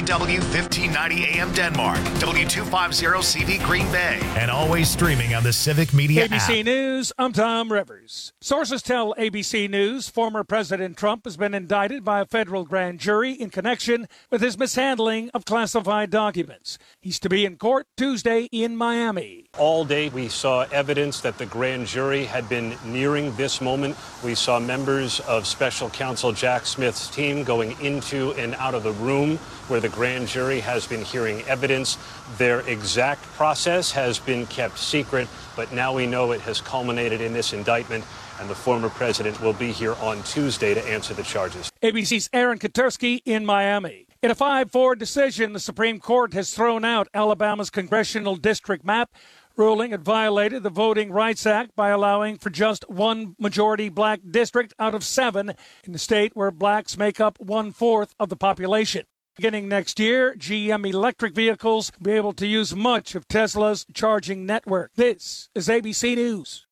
KFMW 1590 AM Denmark, W250CV Green Bay, and always streaming on the Civic Media app. ABC News, I'm Tom Rivers. Sources tell ABC News former President Trump has been indicted by a federal grand jury in connection with his mishandling of classified documents. He's to be in court Tuesday in Miami. All day we saw evidence that the grand jury had been nearing this moment. We saw members of special counsel Jack Smith's team going into and out of the room where the grand jury has been hearing evidence. Their exact process has been kept secret, but now we know it has culminated in this indictment, and the former president will be here on Tuesday to answer the charges. ABC's Aaron Katursky in Miami. In a 5-4 decision, the Supreme Court has thrown out Alabama's congressional district map, ruling it violated the Voting Rights Act by allowing for just one majority black district out of 7 in the state where blacks make up 1/4 of the population. Beginning next year, GM electric vehicles will be able to use much of Tesla's charging network. This is ABC News.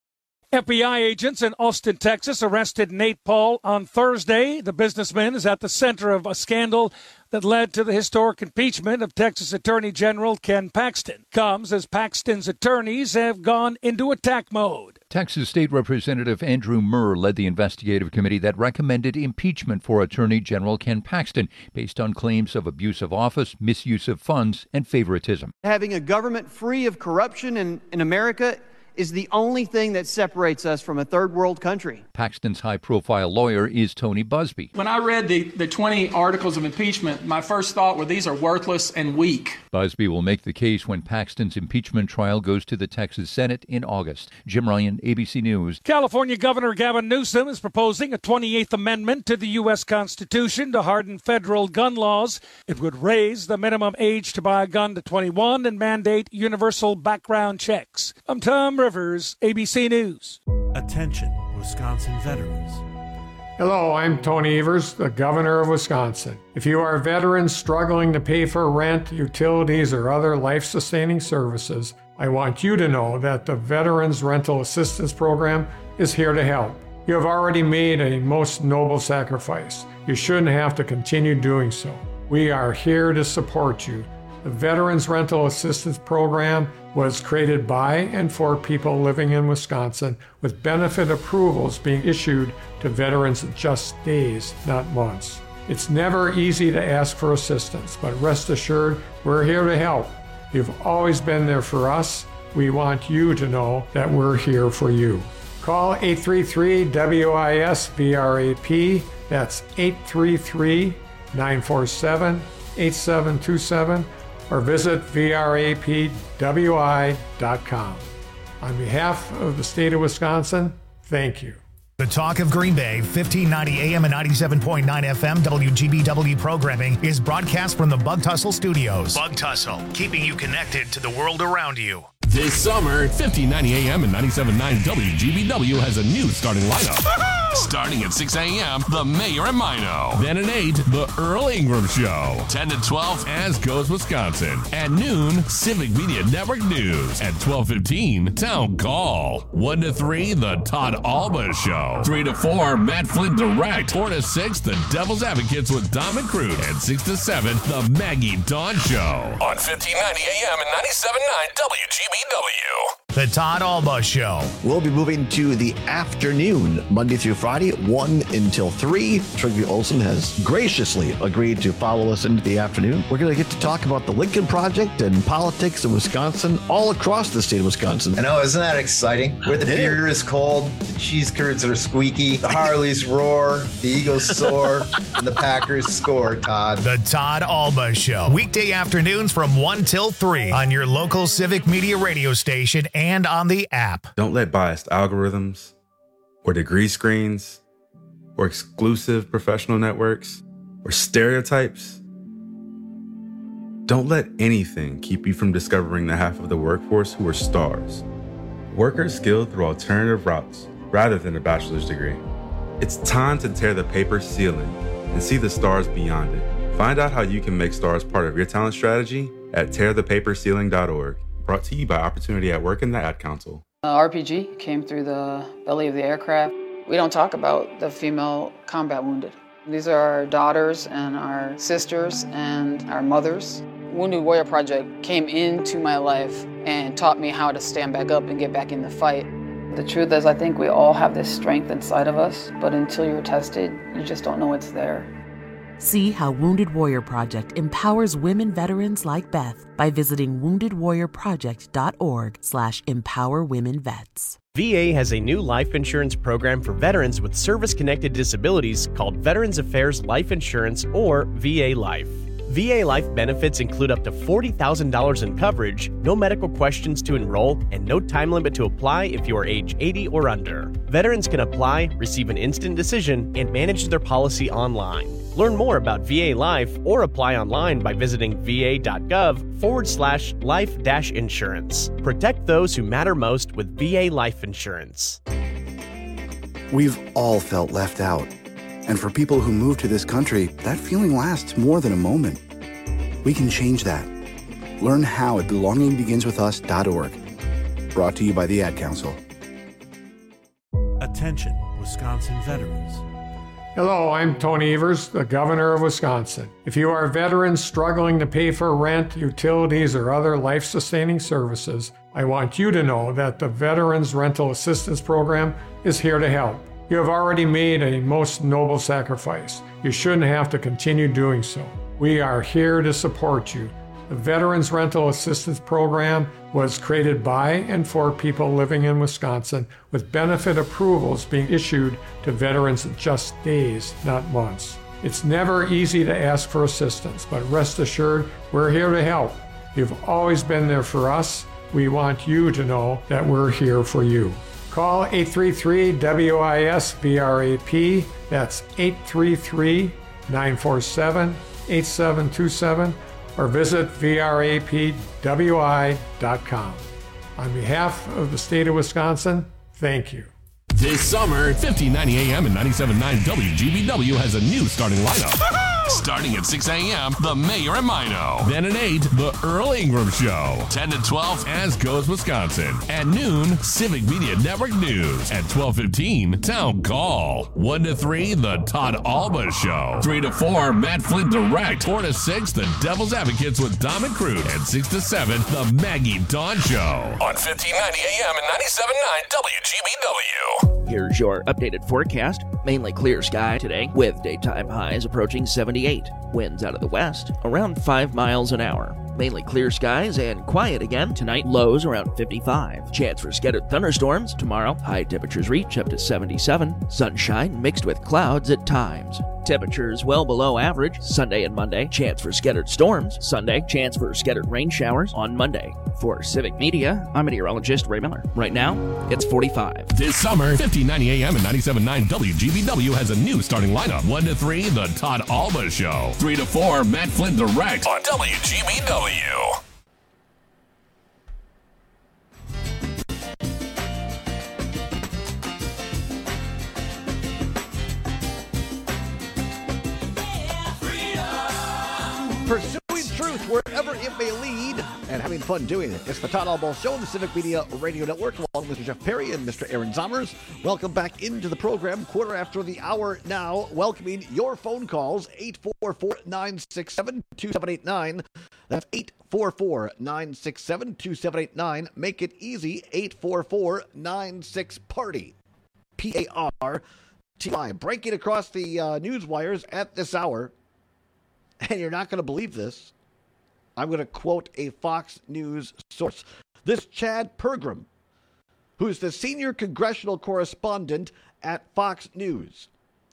FBI agents in Austin, Texas arrested Nate Paul on Thursday. The businessman is at the center of a scandal that led to the historic impeachment of Texas Attorney General Ken Paxton. Comes as Paxton's attorneys have gone into attack mode. Texas State Representative Andrew Murr led the investigative committee that recommended impeachment for Attorney General Ken Paxton based on claims of abuse of office, misuse of funds, and favoritism. Having a government free of corruption in America is the only thing that separates us from a third world country. Paxton's high-profile lawyer is Tony Busby. When I read the 20 articles of impeachment, my first thought were these are worthless and weak. Busby will make the case when Paxton's impeachment trial goes to the Texas Senate in August. Jim Ryan, ABC News. California Governor Gavin Newsom is proposing a 28th Amendment to the U.S. Constitution to harden federal gun laws. It would raise the minimum age to buy a gun to 21 and mandate universal background checks. I'm Tom Rivers, ABC News. Attention, Wisconsin veterans. Hello, I'm Tony Evers, the governor of Wisconsin. If you are a veteran struggling to pay for rent, utilities, or other life-sustaining services, I want you to know that the Veterans Rental Assistance Program is here to help. You have already made a most noble sacrifice. You shouldn't have to continue doing so. We are here to support you. The Veterans Rental Assistance Program was created by and for people living in Wisconsin, with benefit approvals being issued to veterans in just days, not months. It's never easy to ask for assistance, but rest assured, we're here to help. You've always been there for us. We want you to know that we're here for you. Call 833-WIS-VRAP. That's 833-947-8727. or visit vrapwi.com. On behalf of the state of Wisconsin, thank you. The Talk of Green Bay, 1590 AM and 97.9 FM WGBW programming is broadcast from the Bug Tussle Studios. Bug Tussle, keeping you connected to the world around you. This summer, 1590 AM and 97.9 WGBW has a new starting lineup. Starting at 6 a.m., The Mayor and Mino. Then at 8, The Earl Ingram Show. 10 to 12, As Goes Wisconsin. At noon, Civic Media Network News. At 12:15, Town Call. 1 to 3, The Todd Alba Show. 3 to 4, Matt Flint Direct. 4 to 6, The Devil's Advocates with Don McCroot. And 6 to 7, The Maggie Dawn Show. On 1590 AM and 97.9 WGBW. The Todd Alba Show. We'll be moving to the afternoon, Monday through Friday, 1 until 3. Trygve Olsen has graciously agreed to follow us into the afternoon. We're going to get to talk about the Lincoln Project and politics in Wisconsin, all across the state of Wisconsin. I know, isn't that exciting? Where the beer is cold, the cheese curds are squeaky, the Harleys roar, the Eagles soar, and the Packers score, Todd. The Todd Alba Show. Weekday afternoons from 1 till 3 on your local Civic Media radio station and on the app. Don't let biased algorithms or degree screens or exclusive professional networks or stereotypes, don't let anything keep you from discovering the half of the workforce who are stars. Workers skilled through alternative routes rather than a bachelor's degree. It's time to tear the paper ceiling and see the stars beyond it. Find out how you can make stars part of your talent strategy at tearthepaperceiling.org. Brought to you by Opportunity at Work and the Ad Council. RPG came through the belly of the aircraft. We don't talk about the female combat wounded. These are our daughters and our sisters and our mothers. Wounded Warrior Project came into my life and taught me how to stand back up and get back in the fight. The truth is, I think we all have this strength inside of us, but until you're tested, you just don't know it's there. See how Wounded Warrior Project empowers women veterans like Beth by visiting woundedwarriorproject.org/empowerwomenvets. VA has a new life insurance program for veterans with service-connected disabilities called Veterans Affairs Life Insurance, or VA Life. VA Life benefits include up to $40,000 in coverage, no medical questions to enroll, and no time limit to apply if you are age 80 or under. Veterans can apply, receive an instant decision, and manage their policy online. Learn more about VA Life or apply online by visiting va.gov/life-insurance. Protect those who matter most with VA Life Insurance. We've all felt left out. And for people who move to this country, that feeling lasts more than a moment. We can change that. Learn how at belongingbeginswithus.org. Brought to you by the Ad Council. Attention, Wisconsin veterans. Hello, I'm Tony Evers, the Governor of Wisconsin. If you are a veteran struggling to pay for rent, utilities, or other life-sustaining services, I want you to know that the Veterans Rental Assistance Program is here to help. You have already made a most noble sacrifice. You shouldn't have to continue doing so. We are here to support you. The Veterans Rental Assistance Program was created by and for people living in Wisconsin, with benefit approvals being issued to veterans in just days, not months. It's never easy to ask for assistance, but rest assured, we're here to help. You've always been there for us. We want you to know that we're here for you. Call 833-WIS-VRAP. That's 833-947-8727. Or visit vrapwi.com. On behalf of the state of Wisconsin, thank you. This summer, 1590 AM and 97.9 WGBW has a new starting lineup. Starting at 6 a.m., The Mayor and Mino. Then at 8, The Earl Ingram Show. 10 to 12, As Goes Wisconsin. At noon, Civic Media Network News. At 12:15, Town Call. 1 to 3, The Todd Alba Show. 3 to 4, Matt Flint Direct. 4 to 6, The Devil's Advocates with Dom and Crute. And 6 to 7, The Maggie Dawn Show. On 1590 AM and 97.9 WGBW. Here's your updated forecast. Mainly clear sky today, with daytime highs approaching 78. Winds out of the west, around 5 miles an hour. Mainly clear skies and quiet again tonight, lows around 55. Chance for scattered thunderstorms tomorrow. High temperatures reach up to 77. Sunshine mixed with clouds at times. Temperatures well below average Sunday and Monday. Chance for scattered storms Sunday. Chance for scattered rain showers on Monday. For Civic Media, I'm meteorologist Ray Miller. Right now, it's 45. This summer, 1590 AM and 97.9 WGBW has a new starting lineup. 1 to 3, The Todd Alba Show. 3 to 4, Matt Flint Direct on WGBW. Pursuing truth wherever it may lead and having fun doing it. It's the Todd Alba Show on the Civic Media Radio Network, along with Mr. Jeff Perry and Mr. Aaron Zommers. Welcome back into the program, quarter after the hour now, welcoming your phone calls, 844-967-2789. That's 844-967-2789. Make it easy, 844-96-PARTY. P-A-R-T-Y. Breaking across the news wires at this hour, and you're not going to believe this, I'm going to quote a Fox News source. This Chad Pergram, who's the senior congressional correspondent at Fox News.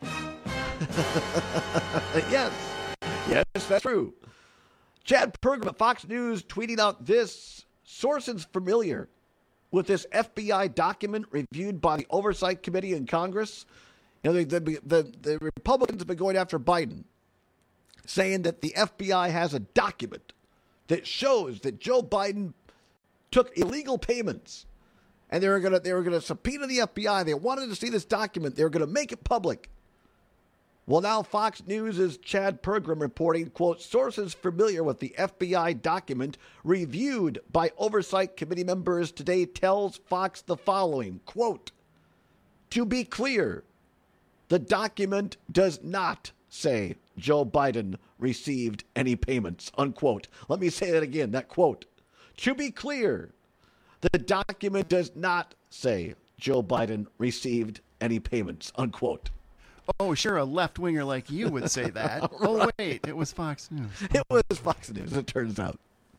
Yes, that's true. Chad Pergram at Fox News tweeting out this. Sources familiar with this FBI document reviewed by the Oversight Committee in Congress. You know, the Republicans have been going after Biden, saying that the FBI has a document that shows that Joe Biden took illegal payments, and they were gonna subpoena the FBI. They wanted to see this document. They were going to make it public. Well, now Fox News' Chad Pergram reporting, quote, sources familiar with the FBI document reviewed by Oversight Committee members today tells Fox the following, quote, to be clear, the document does not say Joe Biden received any payments, unquote. Let me say that again, that quote. To be clear, the document does not say Joe Biden received any payments, unquote. Oh, sure, a left-winger like you would say that. Oh, wait, it was Fox News. It was Fox News, it turns out.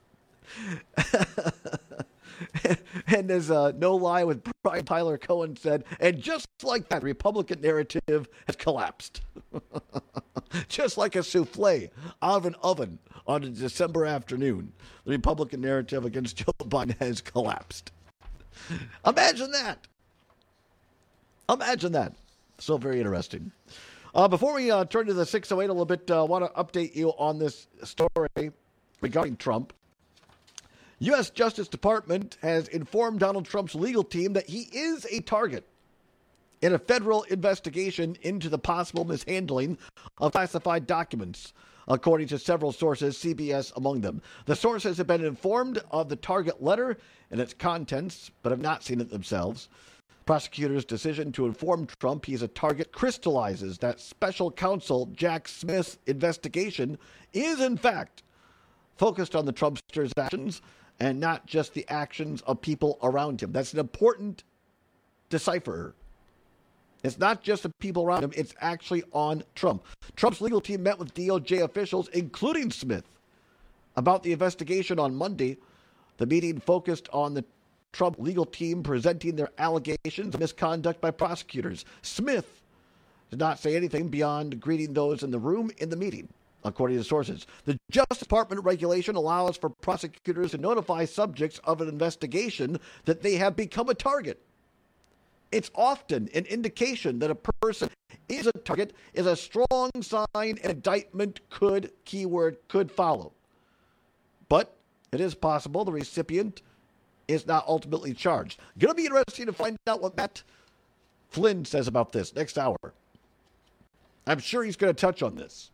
And as No Lie with Brian Tyler Cohen said, and just like that, the Republican narrative has collapsed. Just like a souffle out of an oven on a December afternoon, the Republican narrative against Joe Biden has collapsed. Imagine that. Imagine that. So very interesting. Before we turn to the 608 a little bit, I want to update you on this story regarding Trump. U.S. Justice Department has informed Donald Trump's legal team that he is a target in a federal investigation into the possible mishandling of classified documents, according to several sources, CBS among them. The sources have been informed of the target letter and its contents, but have not seen it themselves. Prosecutors' decision to inform Trump he's a target crystallizes that special counsel Jack Smith's investigation is, in fact, focused on the Trumpster's actions and not just the actions of people around him. That's an important decipherer. It's not just the people around him, it's actually on Trump. Trump's legal team met with DOJ officials, including Smith, about the investigation on Monday. The meeting focused on the Trump legal team presenting their allegations of misconduct by prosecutors. Smith did not say anything beyond greeting those in the room in the meeting, according to sources. The Justice Department regulation allows for prosecutors to notify subjects of an investigation that they have become a target. It's often an indication that a person is a target, is a strong sign an indictment could follow. But it is possible the recipient is not ultimately charged. Going to be interesting to find out what Matt Flynn says about this next hour. I'm sure he's going to touch on this.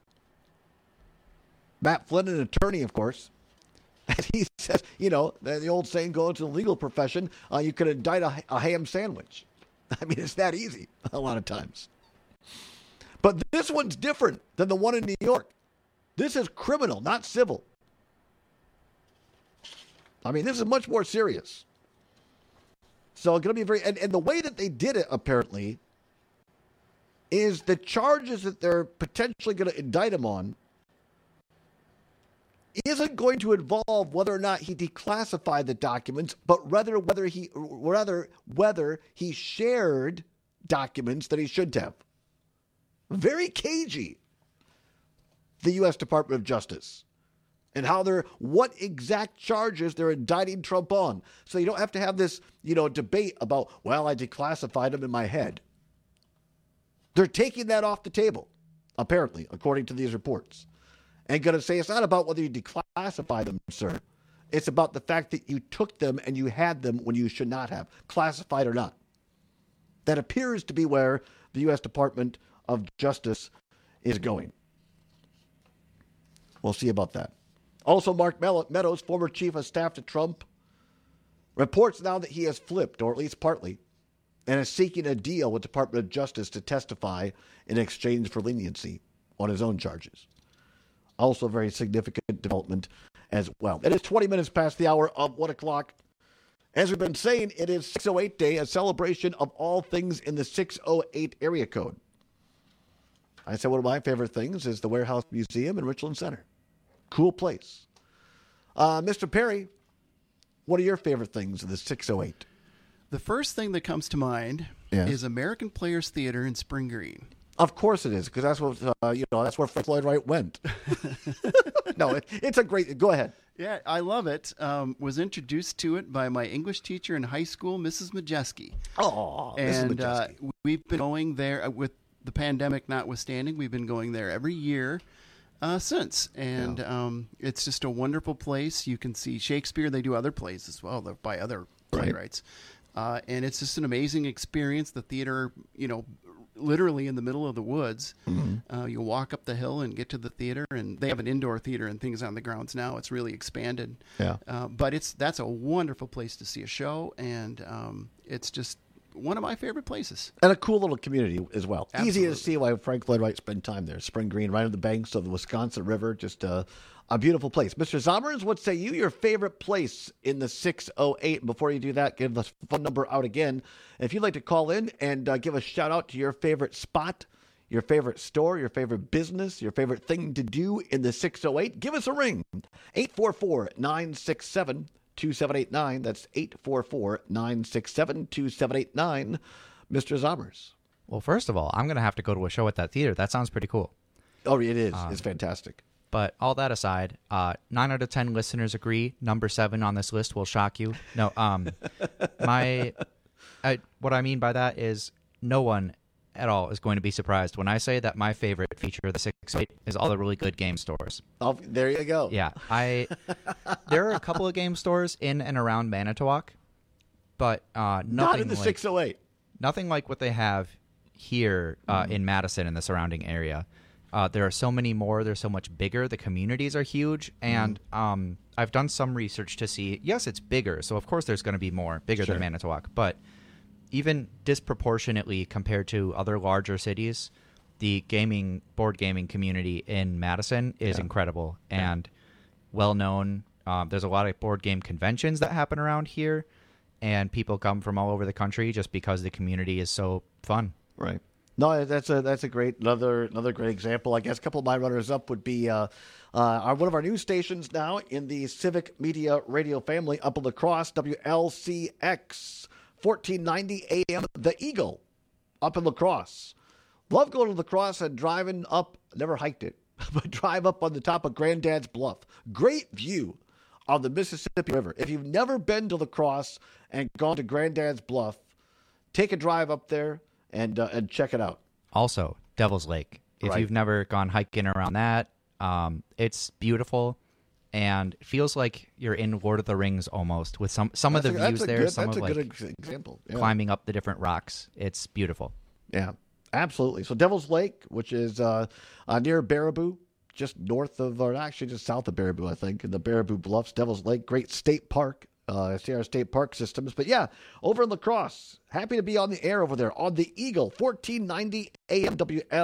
Matt Flynn, an attorney, of course. And he says, you know, the old saying goes in the legal profession, you could indict a ham sandwich. I mean, it's that easy a lot of times. But this one's different than the one in New York. This is criminal, not civil. I mean, this is much more serious. So it's going to be and the way that they did it, apparently, is the charges that they're potentially going to indict him on isn't going to involve whether or not he declassified the documents, but rather whether he shared documents that he shouldn't have. Very cagey, the U.S. Department of Justice, and what exact charges they're indicting Trump on. So you don't have to have this, debate about, well, I declassified them in my head. They're taking that off the table, apparently, according to these reports. And going to say it's not about whether you declassify them, sir. It's about the fact that you took them and you had them when you should not have, classified or not. That appears to be where the U.S. Department of Justice is going. We'll see about that. Also, Mark Meadows, former chief of staff to Trump, reports now that he has flipped, or at least partly, and is seeking a deal with the Department of Justice to testify in exchange for leniency on his own charges. Also a very significant development as well. It is 20 minutes past the hour of 1 o'clock. As we've been saying, it is 608 Day, a celebration of all things in the 608 area code. I said one of my favorite things is the Warehouse Museum in Richland Center. Cool place. Mr. Perry, what are your favorite things in the 608? The first thing that comes to mind is American Players Theater in Spring Green. Of course it is, because that's what that's where Frank Lloyd Wright went. No, it's a great. Go ahead. Yeah, I love it. Was introduced to it by my English teacher in high school, Mrs. Majeski. Oh, and Mrs. Majeski. We've been going there with the pandemic notwithstanding. We've been going there every year since, and it's just a wonderful place. You can see Shakespeare. They do other plays as well by other playwrights, and it's just an amazing experience. The theater, literally in the middle of the woods. Mm-hmm. You walk up the hill and get to the theater, and they have an indoor theater and things on the grounds now. It's really expanded. Yeah. But that's a wonderful place to see a show, and it's just one of my favorite places. And a cool little community as well. Absolutely. Easy to see why Frank Lloyd Wright spent time there. Spring Green, right on the banks of the Wisconsin River. Just a beautiful place. Mr. Zommers, what say you? Your favorite place in the 608? And before you do that, give the phone number out again. If you'd like to call in and give a shout out to your favorite spot, your favorite store, your favorite business, your favorite thing to do in the 608, give us a ring. 844-967-2789. That's 844-967-2789. Mr. Zommers. Well, first of all, I'm going to have to go to a show at that theater. That sounds pretty cool. Oh, it is. It's fantastic. But all that aside, 9 out of 10 listeners agree. Number 7 on this list will shock you. No, what I mean by that is no one at all is going to be surprised when I say that my favorite feature of the 608 is all the really good game stores. Oh, there you go. Yeah, there are a couple of game stores in and around Manitowoc, but nothing not in the 608. Nothing like what they have here in Madison and the surrounding area. There are so many more. They're so much bigger. The communities are huge. And I've done some research to see, yes, it's bigger. So, of course, there's going to be more, bigger than Manitowoc. But even disproportionately compared to other larger cities, the board gaming community in Madison is incredible and well-known. There's a lot of board game conventions that happen around here. And people come from all over the country just because the community is so fun. Right. No, that's a great another great example. I guess a couple of my runners up would be one of our news stations now in the Civic Media Radio family up in La Crosse, WLCX 1490 AM, The Eagle up in La Crosse. Love going to La Crosse and driving up. Never hiked it, but drive up on the top of Granddad's Bluff. Great view on the Mississippi River. If you've never been to La Crosse and gone to Granddad's Bluff, take a drive up there. And check it out. Also, Devil's Lake. If you've never gone hiking around that, it's beautiful and it feels like you're in Lord of the Rings almost with some of the views there. That's a good example. Yeah. Climbing up the different rocks. It's beautiful. Yeah, absolutely. So Devil's Lake, which is near Baraboo, just north of, or actually just south of Baraboo, I think, in the Baraboo Bluffs. Devil's Lake, great state park. Sierra State Park systems. But yeah, over in La Crosse, happy to be on the air over there on the Eagle, 1490 AM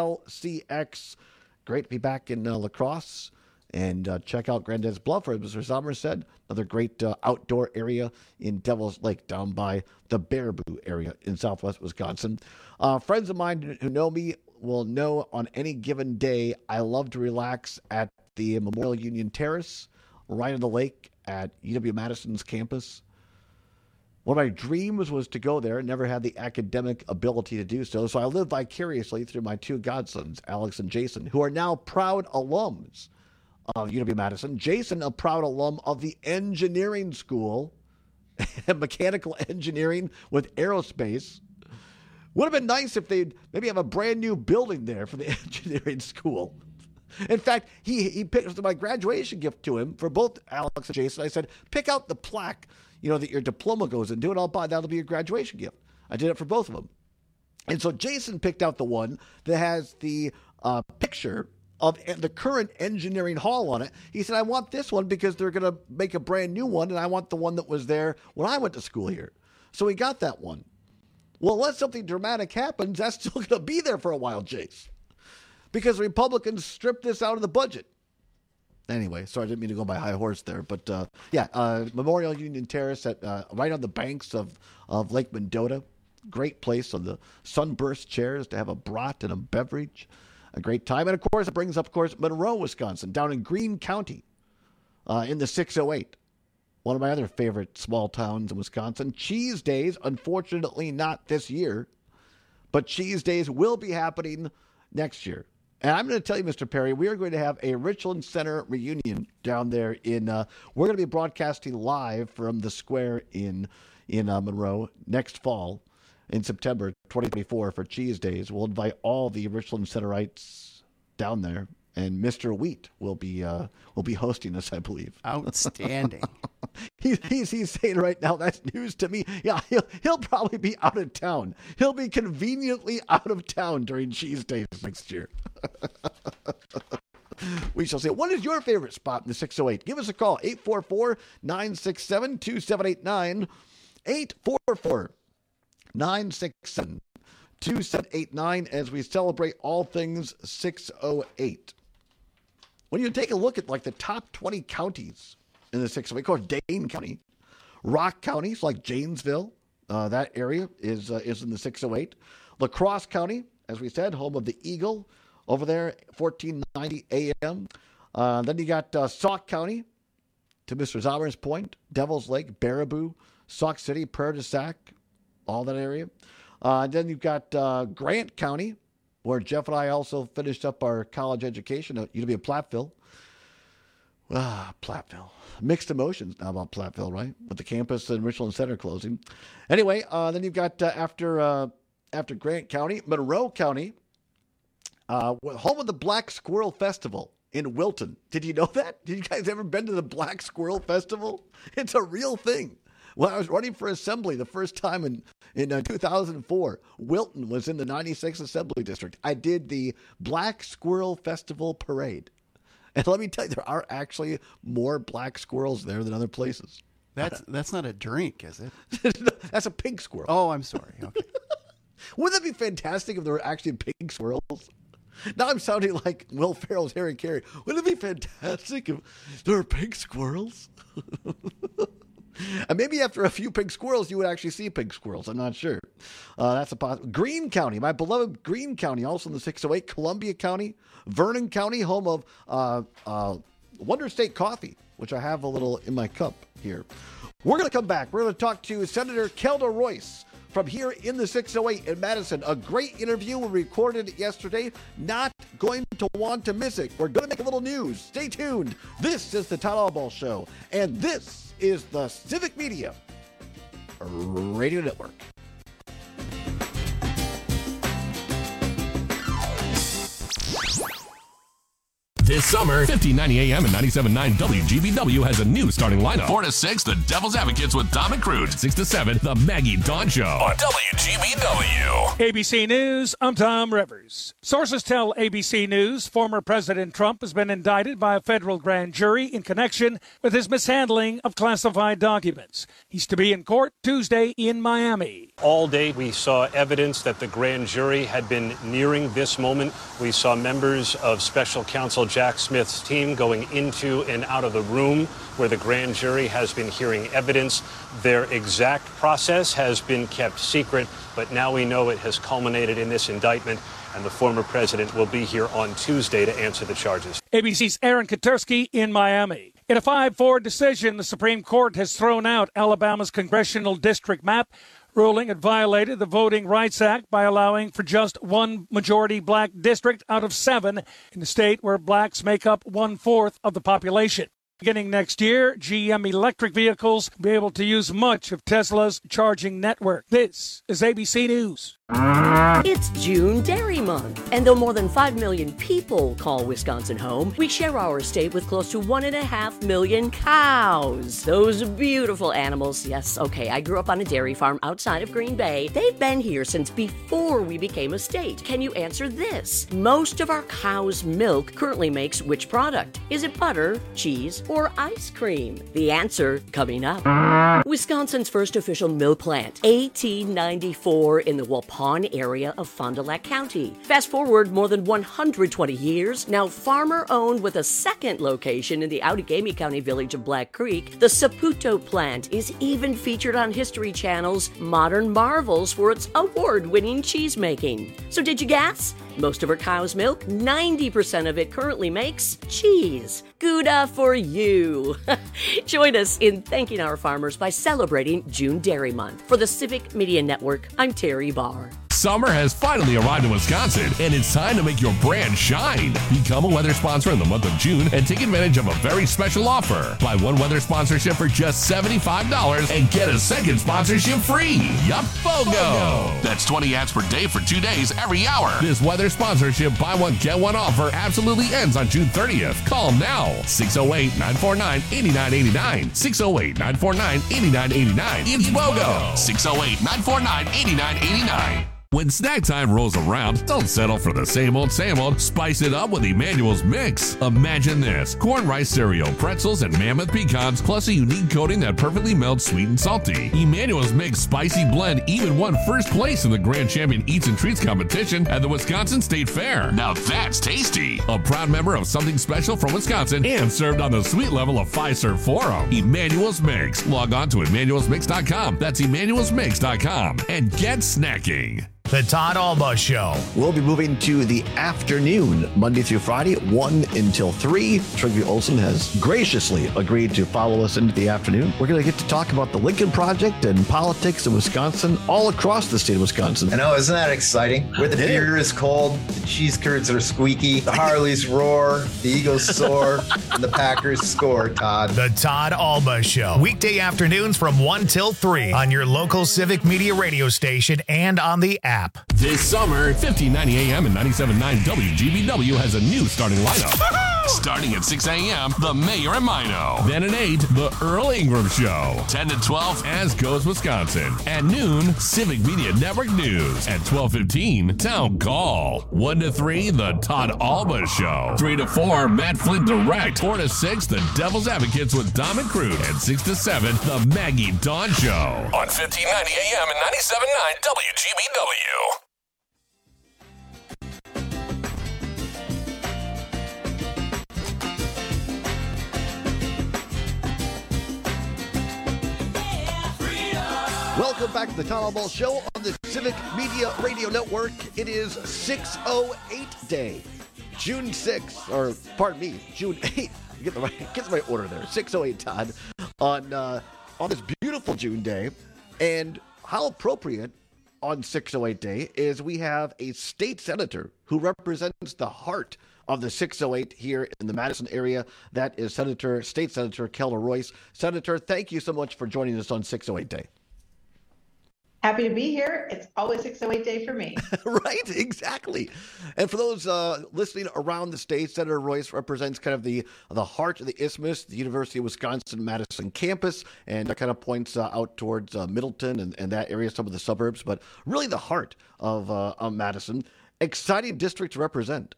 WLCX. Great to be back in La Crosse and check out Granddad's Bluff, as Mr. Sommer said. Another great outdoor area in Devil's Lake down by the Baraboo area in southwest Wisconsin. Friends of mine who know me will know on any given day I love to relax at the Memorial Union Terrace right on the lake at UW-Madison's campus. One of my dreams was to go there. Never had the academic ability to do so. So I live vicariously through my two godsons, Alex and Jason, who are now proud alums of UW-Madison. Jason, a proud alum of the engineering school, mechanical engineering with aerospace. Would have been nice if they'd maybe have a brand new building there for the engineering school. In fact, he picked my graduation gift to him for both Alex and Jason. I said, pick out the plaque, that your diploma goes into, and I'll buy that'll be your graduation gift. I did it for both of them. And so Jason picked out the one that has the picture of the current engineering hall on it. He said, I want this one because they're going to make a brand new one, and I want the one that was there when I went to school here. So he got that one. Well, unless something dramatic happens, that's still going to be there for a while, Jace. Because Republicans stripped this out of the budget. Anyway, sorry, I didn't mean to go by high horse there. But, Memorial Union Terrace right on the banks of Lake Mendota. Great place on the sunburst chairs to have a brat and a beverage. A great time. And, of course, it brings up, Monroe, Wisconsin, down in Greene County in the 608. One of my other favorite small towns in Wisconsin. Cheese Days, unfortunately not this year, but Cheese Days will be happening next year. And I'm going to tell you, Mr. Perry, we are going to have a Richland Center reunion down there we're going to be broadcasting live from the square in Monroe next fall in September 2024 for Cheese Days. We'll invite all the Richland Centerites down there, and Mr. Wheat will be hosting us, I believe. Outstanding. He's saying right now that's news to me. Yeah, he'll probably be out of town. He'll be conveniently out of town during Cheese Days next year. We shall see. What is your favorite spot in the 608? Give us a call, 844-967-2789, 967-2789 as we celebrate all things 608. When you take a look at like the top 20 counties in the 608, of course, Dane County, Rock County, like Janesville, that area is in the 608. La Crosse County, as we said, home of the Eagle, over there, 1490 AM. Then you got Sauk County, to Mr. Zauber's point, Devil's Lake, Baraboo, Sauk City, Prairie du Sac, all that area. Then you've got Grant County, where Jeff and I also finished up our college education at UW Platteville. Platteville. Mixed emotions now about Platteville, right? With the campus and Richland Center closing. Anyway, then you've got after Grant County, Monroe County, home of the Black Squirrel Festival in Wilton. Did you know that? Did you guys ever been to the Black Squirrel Festival? It's a real thing. When I was running for assembly the first time in 2004, Wilton was in the 96th Assembly District. I did the Black Squirrel Festival Parade. And let me tell you, there are actually more black squirrels there than other places. That's not a drink, is it? That's a pink squirrel. Oh, I'm sorry. Okay. Wouldn't that be fantastic if there were actually pink squirrels? Now I'm sounding like Will Ferrell's Harry Carey. Wouldn't it be fantastic if there were pink squirrels? And maybe after a few pink squirrels, you would actually see pink squirrels. I'm not sure. That's a possibility. Greene County, my beloved Greene County, also in the 608. Columbia County, Vernon County, home of Wonder State Coffee, which I have a little in my cup here. We're going to come back. We're going to talk to Senator Kelda Royce from here in the 608 in Madison. A great interview. We recorded it yesterday. Not going to want to miss it. We're going to make a little news. Stay tuned. This is the Todd Albaugh Show, and this is the Civic Media Radio Network. This summer, 1590 AM and 97.9 WGBW has a new starting lineup. 4 to 6, The Devil's Advocates with Dom and Crude. 6 to 7, The Maggie Dawn Show on WGBW. ABC News, I'm Tom Rivers. Sources tell ABC News former President Trump has been indicted by a federal grand jury in connection with his mishandling of classified documents. He's to be in court Tuesday in Miami. All day, we saw evidence that the grand jury had been nearing this moment. We saw members of special counsel Jack Smith's team going into and out of the room where the grand jury has been hearing evidence. Their exact process has been kept secret, but now we know it has culminated in this indictment, and the former president will be here on Tuesday to answer the charges. ABC's Aaron Katersky in Miami. In a 5-4 decision, the Supreme Court has thrown out Alabama's congressional district map, ruling it violated the Voting Rights Act by allowing for just one majority black district out of 7 in the state where blacks make up 1/4 of the population. Beginning next year, GM electric vehicles will be able to use much of Tesla's charging network. This is ABC News. It's June Dairy Month, and though more than 5 million people call Wisconsin home, we share our state with close to 1.5 million cows. Those beautiful animals. Yes, okay, I grew up on a dairy farm outside of Green Bay. They've been here since before we became a state. Can you answer this? Most of our cow's milk currently makes which product? Is it butter, cheese, or ice cream? The answer coming up. Wisconsin's first official milk plant, 1894 in the Waupun area of Fond du Lac County. Fast forward more than 120 years, now farmer-owned with a second location in the Outagamie County village of Black Creek, the Saputo plant is even featured on History Channel's Modern Marvels for its award-winning cheese making. So did you guess? Most of our cow's milk, 90% of it currently makes cheese. Gouda for you. Join us in thanking our farmers by celebrating June Dairy Month. For the Civic Media Network, I'm Terry Barr. Summer has finally arrived in Wisconsin, and it's time to make your brand shine. Become a weather sponsor in the month of June and take advantage of a very special offer. Buy one weather sponsorship for just $75 and get a second sponsorship free. Yup, BOGO! That's 20 ads per day for 2 days every hour. This weather sponsorship buy one, get one offer absolutely ends on June 30th. Call now. 608-949-8989. 608-949-8989. It's BOGO. 608-949-8989. When snack time rolls around, don't settle for the same old, spice it up with Emmanuel's Mix. Imagine this: corn rice cereal, pretzels, and mammoth pecans, plus a unique coating that perfectly melts sweet and salty. Emmanuel's Mix Spicy Blend even won first place in the Grand Champion Eats and Treats competition at the Wisconsin State Fair. Now that's tasty. A proud member of Something Special from Wisconsin and served on the sweet level of Fiserv Forum. Emmanuel's Mix. Log on to emmanuelsmix.com. That's emmanuelsmix.com and get snacking. The Todd Alba Show. We'll be moving to the afternoon, Monday through Friday, 1 until 3. Trygve Olsen has graciously agreed to follow us into the afternoon. We're going to get to talk about the Lincoln Project and politics in Wisconsin, all across the state of Wisconsin. I know, isn't that exciting? Where the beer is cold, the cheese curds are squeaky, the Harleys roar, the Eagles soar, and the Packers score, Todd. The Todd Alba Show. Weekday afternoons from 1 till 3 on your local Civic Media radio station and on the app. This summer, 1590 AM and 97.9 WGBW has a new starting lineup. Starting at 6 a.m., The Mayor and Mino. Then at 8, The Earl Ingram Show. 10 to 12, As Goes Wisconsin. At noon, Civic Media Network News. At 12:15, Town Call. 1 to 3, The Todd Alba Show. 3 to 4, Matt Flint Direct. 4 to 6, The Devil's Advocates with Dom and Crude. And 6 to 7, The Maggie Dawn Show. On 1590 AM and 97.9 WGBW. Welcome back to the Todd Alba Show on the Civic Media Radio Network. It is 608 Day, June 6th, or pardon me, June 8th. Get the right order there. 608 Todd on this beautiful June day. And how appropriate on 608 Day is we have a state senator who represents the heart of the 608 here in the Madison area. That is State Senator Kelda Royce. Senator, thank you so much for joining us on 608 Day. Happy to be here. It's always 608 Day for me. Right, exactly. And for those listening around the state, Senator Royce represents kind of the heart of the Isthmus, the University of Wisconsin-Madison campus, and that kind of points out towards Middleton and that area, some of the suburbs, but really the heart of Madison. Exciting district to represent.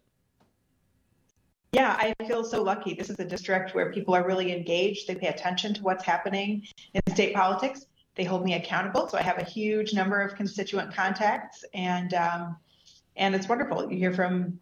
Yeah, I feel so lucky. This is a district where people are really engaged. They pay attention to what's happening in state politics. They hold me accountable, so I have a huge number of constituent contacts, and it's wonderful. You hear from,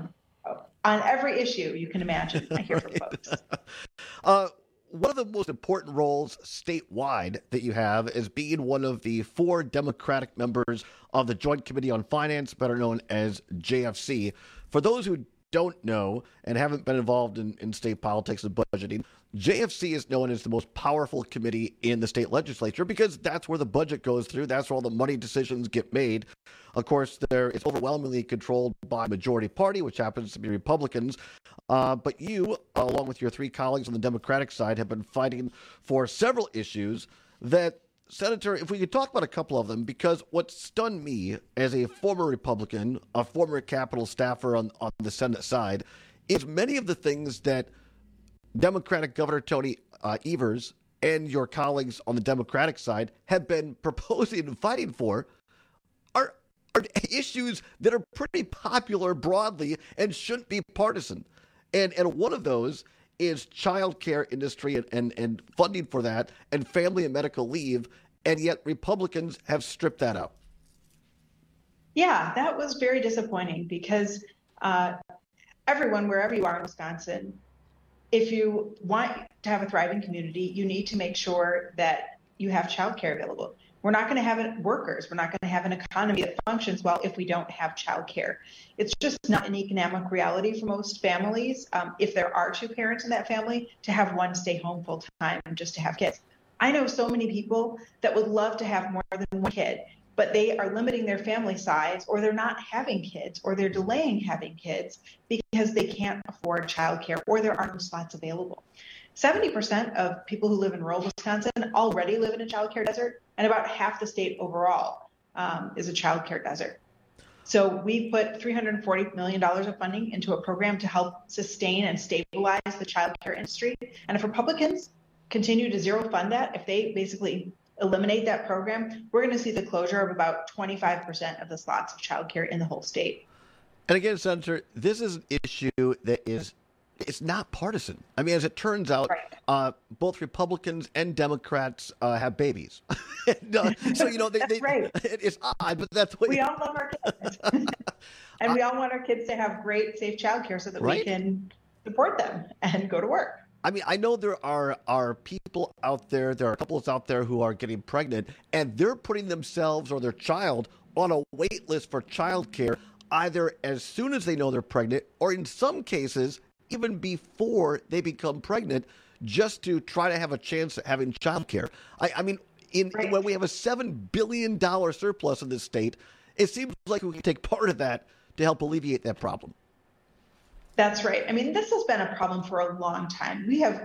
on every issue you can imagine, I hear from folks. One of the most important roles statewide that you have is being one of the 4 Democratic members of the Joint Committee on Finance, better known as JFC. For those who don't know and haven't been involved in state politics and budgeting, JFC is known as the most powerful committee in the state legislature because that's where the budget goes through. That's where all the money decisions get made. Of course, it's overwhelmingly controlled by majority party, which happens to be Republicans. But you, along with your 3 colleagues on the Democratic side, have been fighting for several issues that, Senator, if we could talk about a couple of them, because what stunned me as a former Republican, a former Capitol staffer on the Senate side, is many of the things that Democratic Governor Tony Evers and your colleagues on the Democratic side have been proposing and fighting for are issues that are pretty popular broadly and shouldn't be partisan. And one of those is child care industry and funding for that and family and medical leave, and yet Republicans have stripped that out. Yeah, that was very disappointing because everyone, wherever you are in Wisconsin, if you want to have a thriving community, you need to make sure that you have childcare available. We're not going to have workers. We're not going to have an economy that functions well if we don't have childcare. It's just not an economic reality for most families. If there are 2 parents in that family, to have one stay home full time just to have kids. I know so many people that would love to have more than 1 kid, but they are limiting their family size, or they're not having kids, or they're delaying having kids because they can't afford childcare or there aren't slots available. 70% of people who live in rural Wisconsin already live in a childcare desert, and about half the state overall is a childcare desert. So we put $340 million of funding into a program to help sustain and stabilize the childcare industry. And if Republicans continue to zero fund that, if they basically eliminate that program, we're going to see the closure of about 25% of the slots of childcare in the whole state. And again, Senator, this is an issue that it's not partisan. I mean, as it turns out, both Republicans and Democrats have babies. So, you know, That's right. It's odd, but that's what we all love our kids. And we all want our kids to have great, safe childcare so that we can support them and go to work. I mean, I know there are people out there, there are couples out there who are getting pregnant, and they're putting themselves or their child on a wait list for childcare either as soon as they know they're pregnant or in some cases even before they become pregnant, just to try to have a chance at having childcare. I mean, when we have a $7 billion surplus in this state, it seems like we can take part of that to help alleviate that problem. That's right. I mean, this has been a problem for a long time.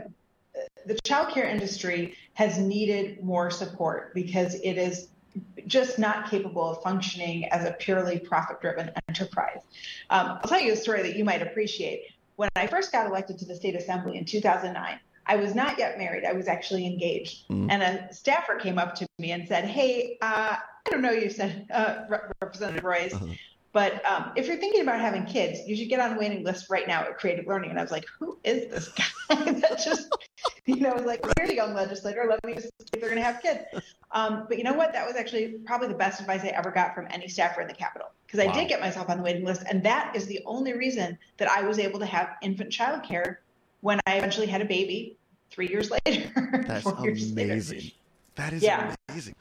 The childcare industry has needed more support because it is just not capable of functioning as a purely profit-driven enterprise. I'll tell you a story that you might appreciate. When I first got elected to the state assembly in 2009, I was not yet married. I was actually engaged. And a staffer came up to me and said, hey, I don't know you said, Representative Royce, but if you're thinking about having kids, you should get on the waiting list right now at Creative Learning. And I was like, who is this guy that just, was like, here's a young legislator. Let me just see if they're going to have kids. But you know what? That was actually probably the best advice I ever got from any staffer in the Capitol, because I did get myself on the waiting list. And that is the only reason that I was able to have infant childcare when I eventually had a baby 3 years later. That's amazing. That is amazing.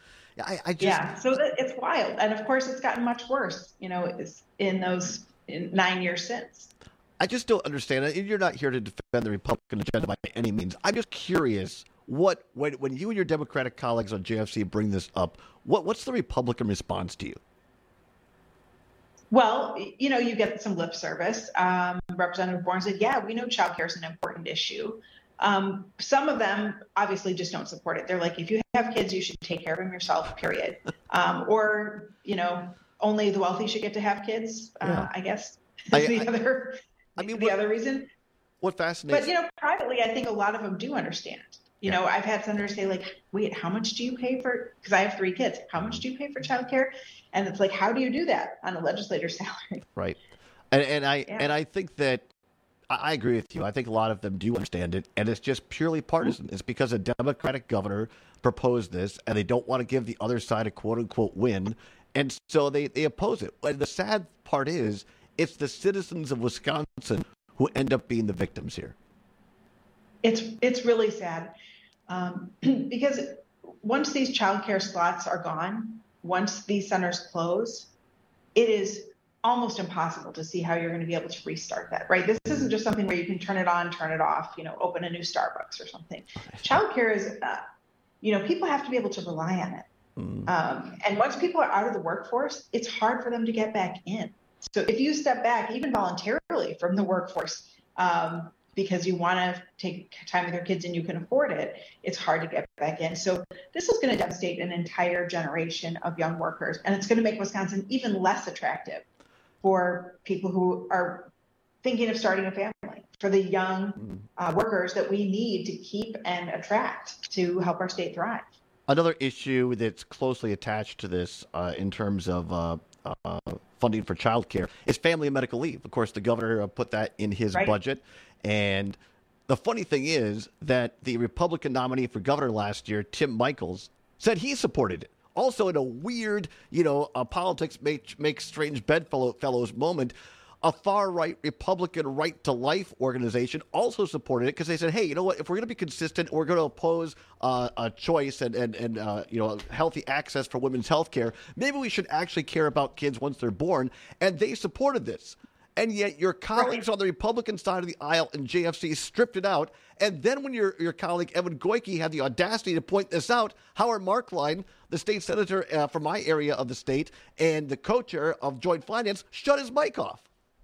So it's wild. And of course, it's gotten much worse, it's in 9 years since. I just don't understand it. You're not here to defend the Republican agenda by any means. I'm just curious, when you and your Democratic colleagues on JFC bring this up, what's the Republican response to you? Well, you get some lip service. Representative Bourne said, yeah, we know child care is an important issue. Some of them obviously just don't support it. They're like, if you have kids, you should take care of them yourself, period. Or, only the wealthy should get to have kids, I guess. The other reason. What fascinates But, privately, I think a lot of them do understand. I've had senators say, like, wait, how much do you pay for, because I have 3 kids, how much do you pay for childcare? And it's like, how do you do that on a legislator's salary? Right. And I think that I agree with you. I think a lot of them do understand it, and it's just purely partisan. It's because a Democratic governor proposed this, and they don't want to give the other side a quote-unquote win, and so they oppose it. And the sad part is, it's the citizens of Wisconsin who end up being the victims here. It's really sad, because once these child care slots are gone, once these centers close, it is almost impossible to see how you're going to be able to restart that, right? This isn't just something where you can turn it on, turn it off, open a new Starbucks or something. Childcare is, people have to be able to rely on it. And once people are out of the workforce, it's hard for them to get back in. So if you step back, even voluntarily from the workforce, because you want to take time with your kids and you can afford it, it's hard to get back in. So this is going to devastate an entire generation of young workers, and it's going to make Wisconsin even less attractive for people who are thinking of starting a family, for the young workers that we need to keep and attract to help our state thrive. Another issue that's closely attached to this in terms of funding for childcare is family and medical leave. Of course, the governor put that in his budget. And the funny thing is that the Republican nominee for governor last year, Tim Michels, said he supported it. Also, in a weird, politics makes strange bedfellows moment, a far-right Republican Right to Life organization also supported it because they said, hey, you know what? If we're going to be consistent, we're going to oppose a choice and healthy access for women's health care, maybe we should actually care about kids once they're born. And they supported this. And yet your colleagues on the Republican side of the aisle in JFC stripped it out. And then when your colleague Evan Goyke had the audacity to point this out, Howard Marklein, the state senator from my area of the state and the co-chair of Joint Finance, shut his mic off.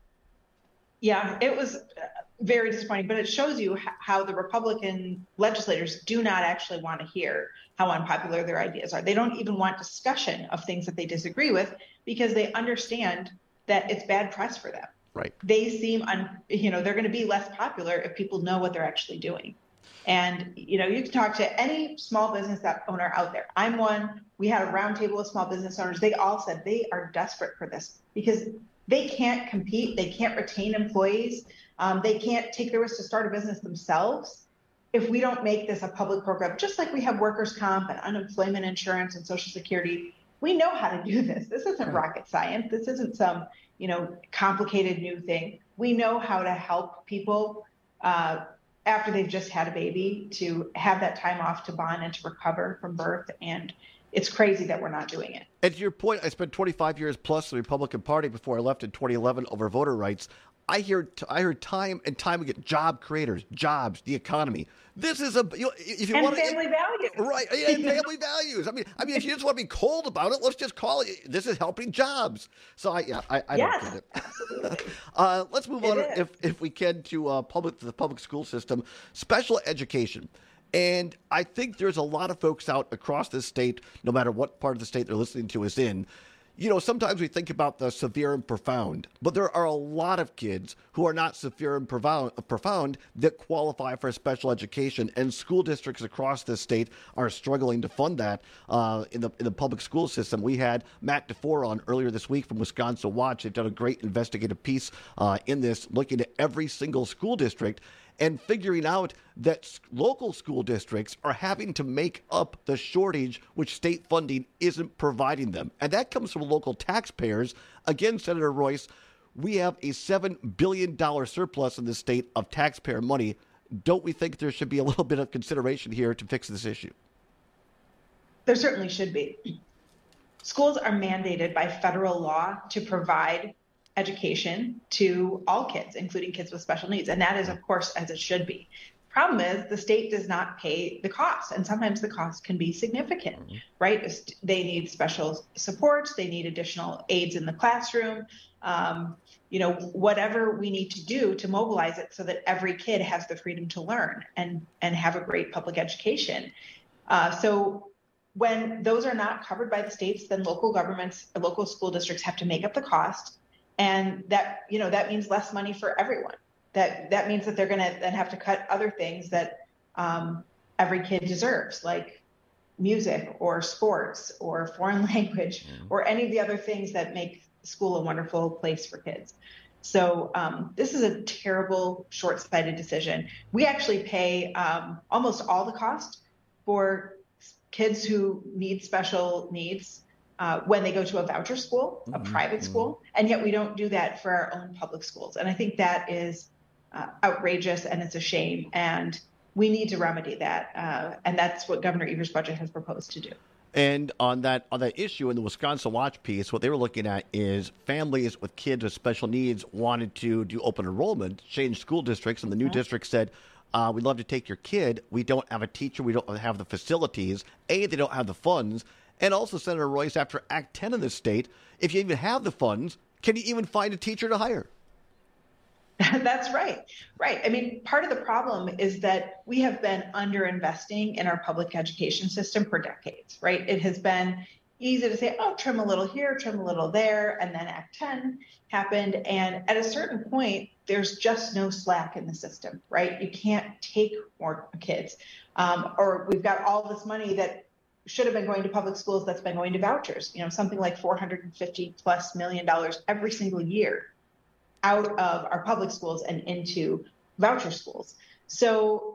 Yeah, it was very disappointing, but it shows you how the Republican legislators do not actually want to hear how unpopular their ideas are. They don't even want discussion of things that they disagree with because they understand that it's bad press for them. Right. They seem, they're going to be less popular if people know what they're actually doing. And, you can talk to any small business owner out there. I'm one. We had a roundtable of small business owners. They all said they are desperate for this because they can't compete. They can't retain employees. They can't take the risk to start a business themselves if we don't make this a public program, just like we have workers' comp and unemployment insurance and Social Security. We know how to do this. This isn't rocket science. This isn't some, complicated new thing. We know how to help people after they've just had a baby to have that time off to bond and to recover from birth. And it's crazy that we're not doing it. And to your point, I spent 25 years plus in the Republican Party before I left in 2011 over voter rights. I heard time and time again, job creators, jobs, the economy. This is if you want family values, right? And family values. I mean, if you just want to be cold about it, let's just call it. This is helping jobs. So I don't get it. Absolutely. Let's move on, if we can, to the public school system, special education. And I think there's a lot of folks out across this state, no matter what part of the state they're listening to us in. Sometimes we think about the severe and profound, but there are a lot of kids who are not severe and profound that qualify for special education, and school districts across this state are struggling to fund that in the public school system. We had Matt DeFore on earlier this week from Wisconsin Watch. They've done a great investigative piece in this, looking at every single school district and figuring out that local school districts are having to make up the shortage which state funding isn't providing them. And that comes from local taxpayers. Again, Senator Royce, we have a $7 billion surplus in the state of taxpayer money. Don't we think there should be a little bit of consideration here to fix this issue? There certainly should be. Schools are mandated by federal law to provide education to all kids, including kids with special needs. And that is, of course, as it should be. Problem is the state does not pay the cost, and sometimes the cost can be significant, right? They need special supports. They need additional aids in the classroom, whatever we need to do to mobilize it so that every kid has the freedom to learn and have a great public education. So when those are not covered by the states, then local governments, local school districts have to make up the cost. And that means less money for everyone. That means that they're going to then have to cut other things that every kid deserves, like music or sports or foreign language or any of the other things that make school a wonderful place for kids. So this is a terrible, short-sighted decision. We actually pay almost all the cost for kids who need special needs when they go to a voucher school, a private school, and yet we don't do that for our own public schools. And I think that is outrageous, and it's a shame, and we need to remedy that. And that's what Governor Evers' budget has proposed to do. And on that issue in the Wisconsin Watch piece, what they were looking at is families with kids with special needs wanted to do open enrollment, change school districts, and the new district said, we'd love to take your kid. We don't have a teacher. We don't have the facilities. They don't have the funds. And also, Senator Royce, after Act 10 in this state, if you even have the funds, can you even find a teacher to hire? That's right. Right. I mean, part of the problem is that we have been underinvesting in our public education system for decades, right? It has been easy to say, oh, trim a little here, trim a little there, and then Act 10 happened. And at a certain point, there's just no slack in the system, right? You can't take more kids. Or we've got all this money that should have been going to public schools that's been going to vouchers, something like $450+ million every single year out of our public schools and into voucher schools. So,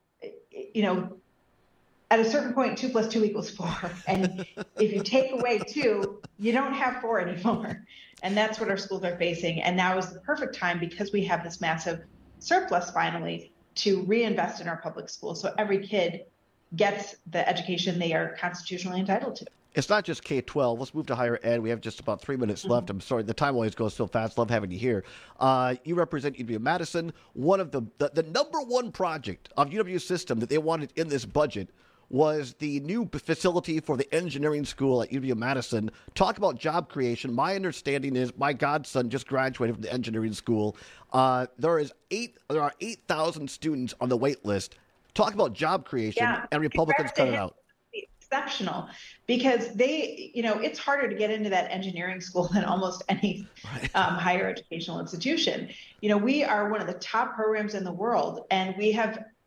at a certain point, 2 + 2 = 4. And if you take away 2, you don't have 4 anymore. And that's what our schools are facing. And now is the perfect time, because we have this massive surplus finally, to reinvest in our public schools so every kid gets the education they are constitutionally entitled to. It's not just K-12. Let's move to higher ed. We have just about 3 minutes left. I'm sorry, the time always goes so fast. Love having you here. You represent UW-Madison. One of the number one project of UW system that they wanted in this budget was the new facility for the engineering school at UW-Madison. Talk about job creation. My understanding is my godson just graduated from the engineering school. There are 8,000 students on the wait list. Talk about job creation, and Republicans cut it out. Exceptional, because it's harder to get into that engineering school than almost any higher educational institution. We are one of the top programs in the world, and we have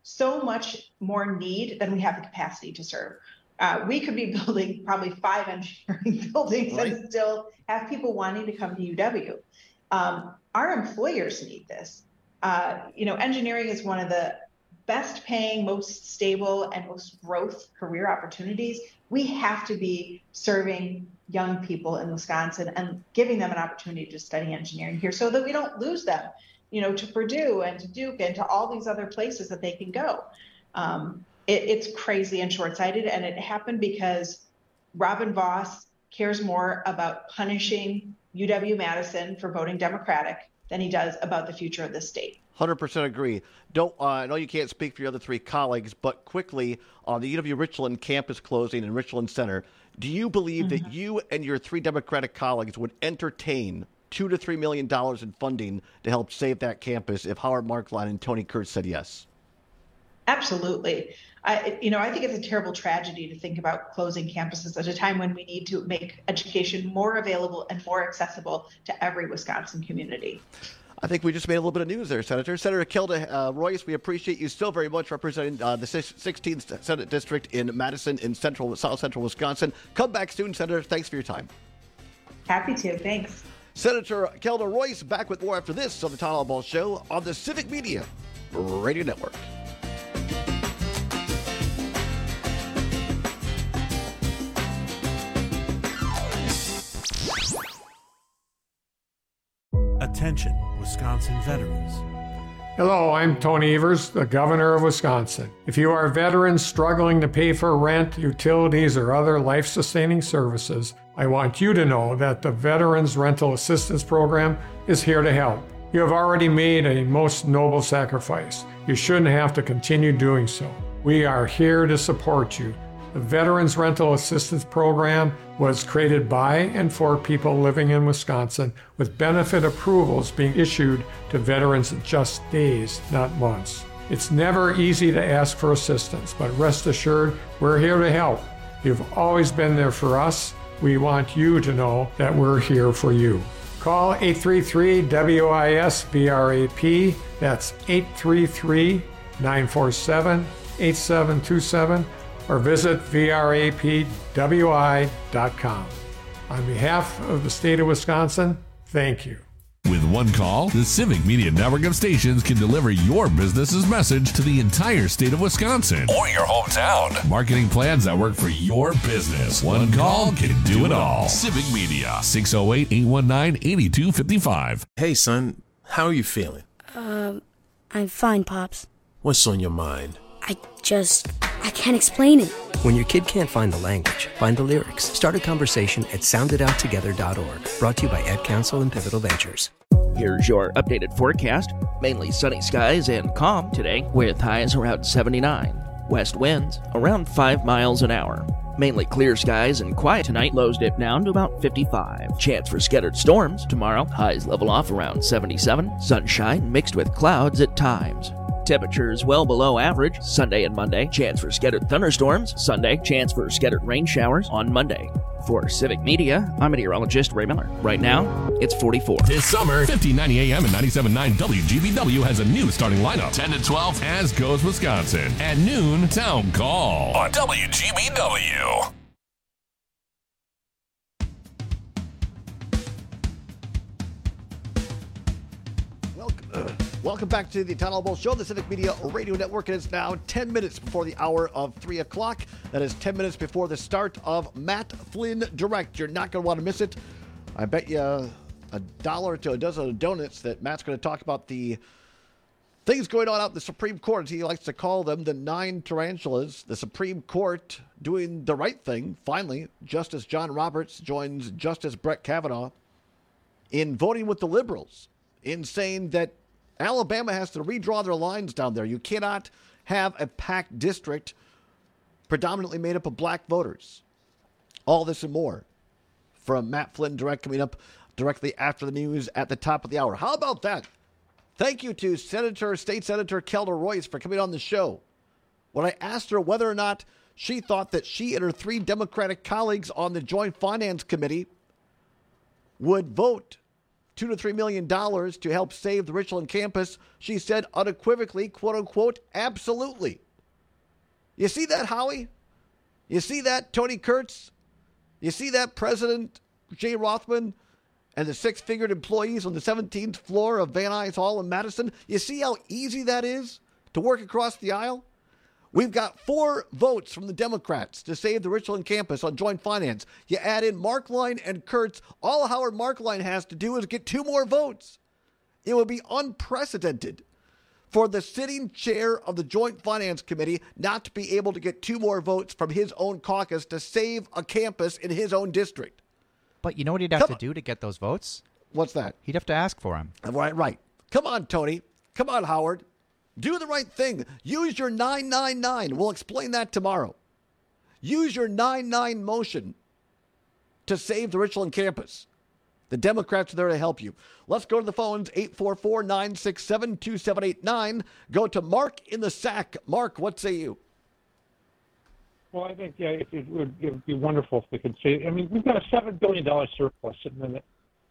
so much more need than we have the capacity to serve. We could be building probably 5 engineering buildings and still have people wanting to come to UW. Our employers need this. Engineering is one of the best paying, most stable, and most growth career opportunities. We have to be serving young people in Wisconsin and giving them an opportunity to study engineering here so that we don't lose them, to Purdue and to Duke and to all these other places that they can go. It's crazy and short-sighted, and it happened because Robin Vos cares more about punishing UW-Madison for voting Democratic than he does about the future of the state. 100% agree. I know you can't speak for your other 3 colleagues, but quickly on the UW Richland campus closing in Richland Center, do you believe that you and your 3 Democratic colleagues would entertain $2 to $3 million in funding to help save that campus if Howard Marklein and Tony Kurtz said yes? Absolutely. I think it's a terrible tragedy to think about closing campuses at a time when we need to make education more available and more accessible to every Wisconsin community. I think we just made a little bit of news there, Senator. Senator Kelda Royce, we appreciate you so very much representing the 16th Senate District in Madison in South Central Wisconsin. Come back soon, Senator. Thanks for your time. Happy to. Thanks. Senator Kelda Royce back with more after this on the Town Hall Ball Show on the Civic Media Radio Network. Attention, Wisconsin veterans. Hello, I'm Tony Evers, the Governor of Wisconsin. If you are a veteran struggling to pay for rent, utilities, or other life-sustaining services, I want you to know that the Veterans Rental Assistance Program is here to help. You have already made a most noble sacrifice. You shouldn't have to continue doing so. We are here to support you. The Veterans Rental Assistance Program was created by and for people living in Wisconsin, with benefit approvals being issued to veterans in just days, not months. It's never easy to ask for assistance, but rest assured, we're here to help. You've always been there for us. We want you to know that we're here for you. Call 833-WIS-VRAP. That's 833-947-8727. or visit vrapwi.com. On behalf of the state of Wisconsin, thank you. With one call, the Civic Media Network of stations can deliver your business's message to the entire state of Wisconsin or your hometown. Marketing plans that work for your business. One call can do it all. Civic Media, 608-819-8255. Hey, son, how are you feeling? I'm fine, Pops. What's on your mind? I can't explain it. When your kid can't find the language, find the lyrics. Start a conversation at sounditouttogether.org. Brought to you by Ad Council and Pivotal Ventures. Here's your updated forecast. Mainly sunny skies and calm today, with highs around 79. West winds around 5 miles an hour. Mainly clear skies and quiet tonight. Lows dip down to about 55. Chance for scattered storms tomorrow. Highs level off around 77. Sunshine mixed with clouds at times. Temperatures well below average Sunday and Monday. Chance for scattered thunderstorms Sunday. Chance for scattered rain showers on Monday. For Civic Media, I'm meteorologist Ray Miller. Right now, it's 44. This summer, 1590 AM and 97.9 WGBW has a new starting lineup. 10 to 12, As Goes Wisconsin. At noon, Town Call on WGBW. Welcome back to the Town Hall Bowl Show, the Civic Media Radio Network. It is now 10 minutes before the hour of 3 o'clock. That is 10 minutes before the start of Matt Flynn Direct. You're not going to want to miss it. I bet you $1 to a dozen of donuts that Matt's going to talk about the things going on out in the Supreme Court, as he likes to call them, the 9 tarantulas. The Supreme Court doing the right thing. Finally, Justice John Roberts joins Justice Brett Kavanaugh in voting with the liberals, in saying that Alabama has to redraw their lines down there. You cannot have a packed district predominantly made up of black voters. All this and more from Matt Flynn Direct coming up directly after the news at the top of the hour. How about that? Thank you to State Senator Kelda Royce for coming on the show. When I asked her whether or not she thought that she and her 3 Democratic colleagues on the Joint Finance Committee would vote $2 to $3 million to help save the Richland campus, she said unequivocally, quote unquote, absolutely. You see that, Howie? You see that, Tony Kurtz? You see that, President Jay Rothman and the six-figured employees on the 17th floor of Van Nuys Hall in Madison? You see how easy that is to work across the aisle? We've got 4 votes from the Democrats to save the Richland campus on joint finance. You add in Markline and Kurtz, all Howard Markline has to do is get 2 more votes. It would be unprecedented for the sitting chair of the Joint Finance Committee not to be able to get 2 more votes from his own caucus to save a campus in his own district. But you know what he'd have to do to get those votes? What's that? He'd have to ask for them. Right. Come on, Tony. Come on, Howard. Do the right thing. Use your 999. We'll explain that tomorrow. Use your 9-9 motion to save the Richland campus. The Democrats are there to help you. Let's go to the phones, 844-967-2789. Go to Mark in the Sack. Mark, what say you? Well, I think, it would be wonderful if they could say, I mean, we've got a $7 billion surplus sitting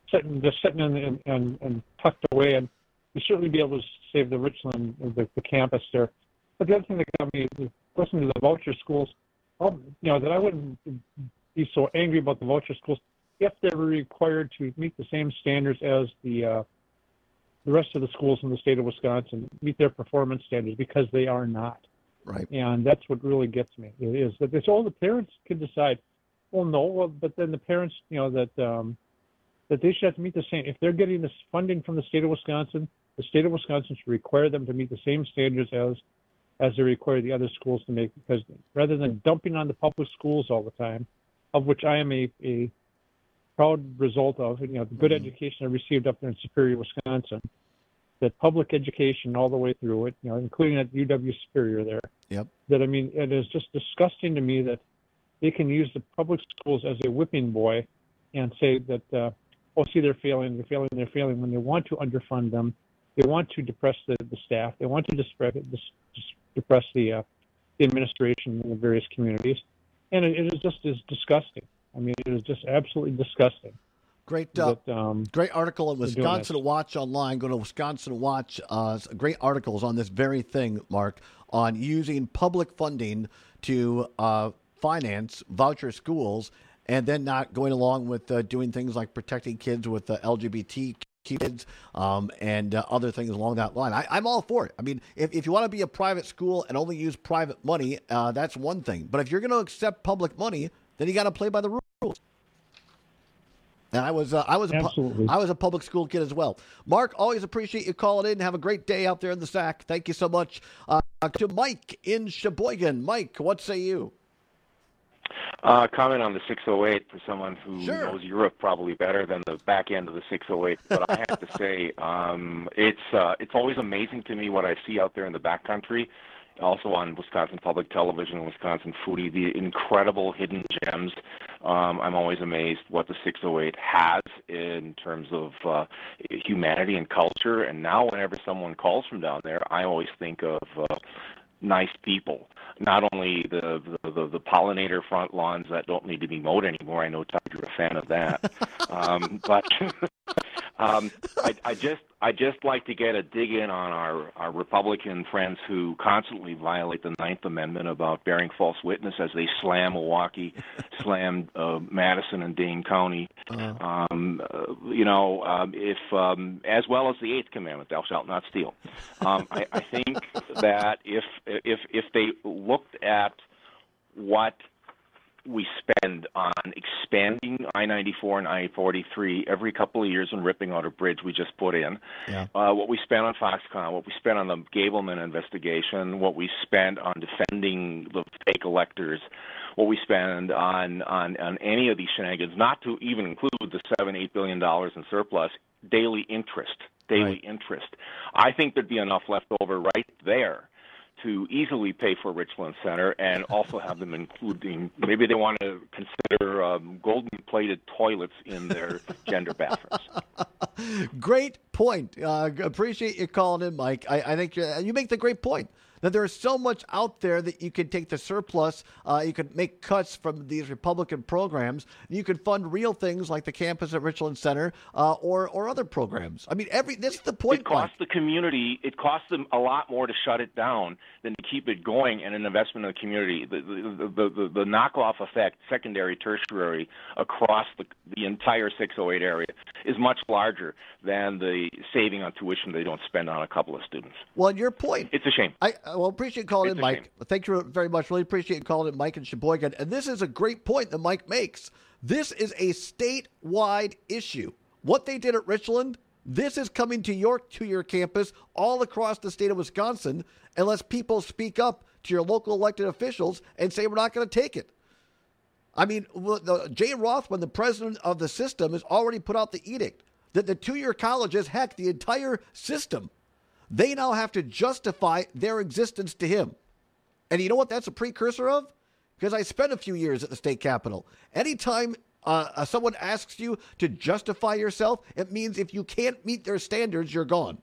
and tucked away, and we'd certainly be able to save the Richland, the campus there. But the other thing that got me, listening to the voucher schools, that I wouldn't be so angry about the voucher schools if they were required to meet the same standards as the rest of the schools in the state of Wisconsin, meet their performance standards, because they are not. Right. And that's what really gets me. It is that it's all the parents can decide. But then the parents, that they should have to meet the same. If they're getting this funding from the state of Wisconsin, the state of Wisconsin should require them to meet the same standards as they require the other schools to make, because rather than dumping on the public schools all the time, of which I am a proud result of, the good education I received up there in Superior, Wisconsin, that public education all the way through it, including at UW Superior there. Yep. That, I mean, it is just disgusting to me that they can use the public schools as a whipping boy and say that, they're failing, when they want to underfund them. They want to depress the staff. They want to depress the administration in the various communities. And it is just disgusting. I mean, it is just absolutely disgusting. Great article in Wisconsin Watch online. Go to Wisconsin Watch. Great articles on this very thing, Mark, on using public funding to finance voucher schools and then not going along with doing things like protecting kids with LGBT kids and other things along that line. I'm all for it. I mean, if you want to be a private school and only use private money, that's one thing. But if you're going to accept public money, then you got to play by the rules. And I was a public school kid as well. Mark, always appreciate you calling in. Have a great day out there in the Sack. Thank you so much. To Mike in Sheboygan. Mike, what say you? Comment on the 608 for someone who knows Europe probably better than the back end of the 608. But I have to say, it's always amazing to me what I see out there in the backcountry. Also on Wisconsin Public Television and Wisconsin Foodie, the incredible hidden gems. I'm always amazed what the 608 has in terms of humanity and culture. And now whenever someone calls from down there, I always think of nice people. Not only the pollinator front lawns that don't need to be mowed anymore. I know, Todd, you're a fan of that. But I just like to get a dig in on our Republican friends who constantly violate the Ninth Amendment about bearing false witness as they slam Milwaukee, slam Madison and Dane County. If as well as the Eighth Commandment, thou shalt not steal. I think that if they looked at what we spend on expanding I-94 and I-43 every couple of years and ripping out a bridge we just put in, what we spend on Foxconn, what we spend on the Gableman investigation, what we spend on defending the fake electors, what we spend on any of these shenanigans, not to even include the $7-8 billion in surplus, daily interest. I think there'd be enough left over right there to easily pay for Richland Center and also have them including, maybe they want to consider golden-plated toilets in their gender bathrooms. Great point. Appreciate you calling in, Mike. I think you make the great point. that there's so much out there that you can take the surplus, you could make cuts from these Republican programs, and you could fund real things like the campus at Richland Center or other programs. I mean, this is the point. It costs the community. It costs them a lot more to shut it down than to keep it going and an investment in the community. The knockoff effect, secondary, tertiary, across the entire 608 area is much larger than the saving on tuition they don't spend on a couple of students. Well, and your point. It's a shame. I appreciate calling in, Mike. Thank you very much. Really appreciate calling in, Mike in Sheboygan. And this is a great point that Mike makes. This is a statewide issue. What they did at Richland, this is coming to your campus all across the state of Wisconsin unless people speak up to your local elected officials and say we're not going to take it. I mean, Jay Rothman, the president of the system, has already put out the edict that the two-year colleges, heck, the entire system, they now have to justify their existence to him. And you know what that's a precursor of? Because I spent a few years at the state capitol. Anytime someone asks you to justify yourself, it means if you can't meet their standards, you're gone.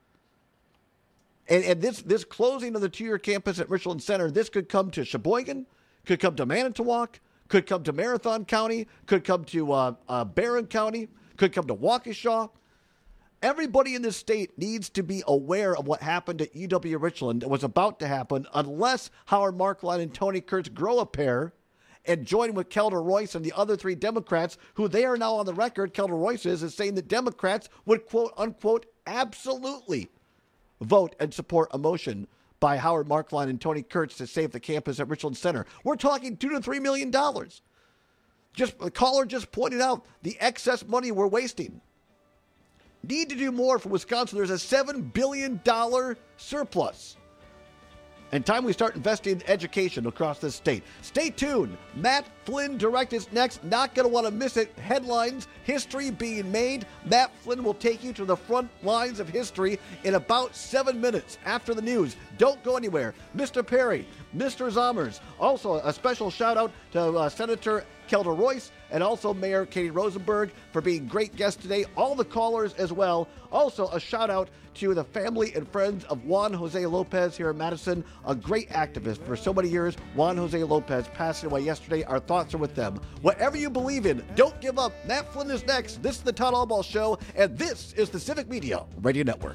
And this closing of the two-year campus at Richland Center, this could come to Sheboygan, could come to Manitowoc, could come to Marathon County, could come to Barron County, could come to Waukesha. Everybody in this state needs to be aware of what happened at UW Richland and was about to happen unless Howard Marklein and Tony Kurtz grow a pair and join with Kelder Royce and the other three Democrats, who they are now on the record, Kelder Royce is saying that Democrats would, quote unquote, absolutely vote and support a motion by Howard Marklein and Tony Kurtz to save the campus at Richland Center. We're talking $2 to $3 million. The caller just pointed out the excess money we're wasting. Need to do more for Wisconsin. There's a $7 billion surplus. And time we start investing in education across this state. Stay tuned. Matt Flynn Direct is next. Not going to want to miss it. Headlines, history being made. Matt Flynn will take you to the front lines of history in about 7 minutes after the news. Don't go anywhere. Mr. Perry, Mr. Zommers. Also, a special shout out to Senator Kelder Royce and also Mayor Katie Rosenberg for being great guests today. All the callers as well. Also, a shout out to the family and friends of Juan Jose Lopez here in Madison, a great activist for so many years. Juan Jose Lopez passing away yesterday. Our thoughts are with them. Whatever you believe in, don't give up. Matt Flynn is next. This is the Todd Albaugh Show, and this is the Civic Media Radio Network.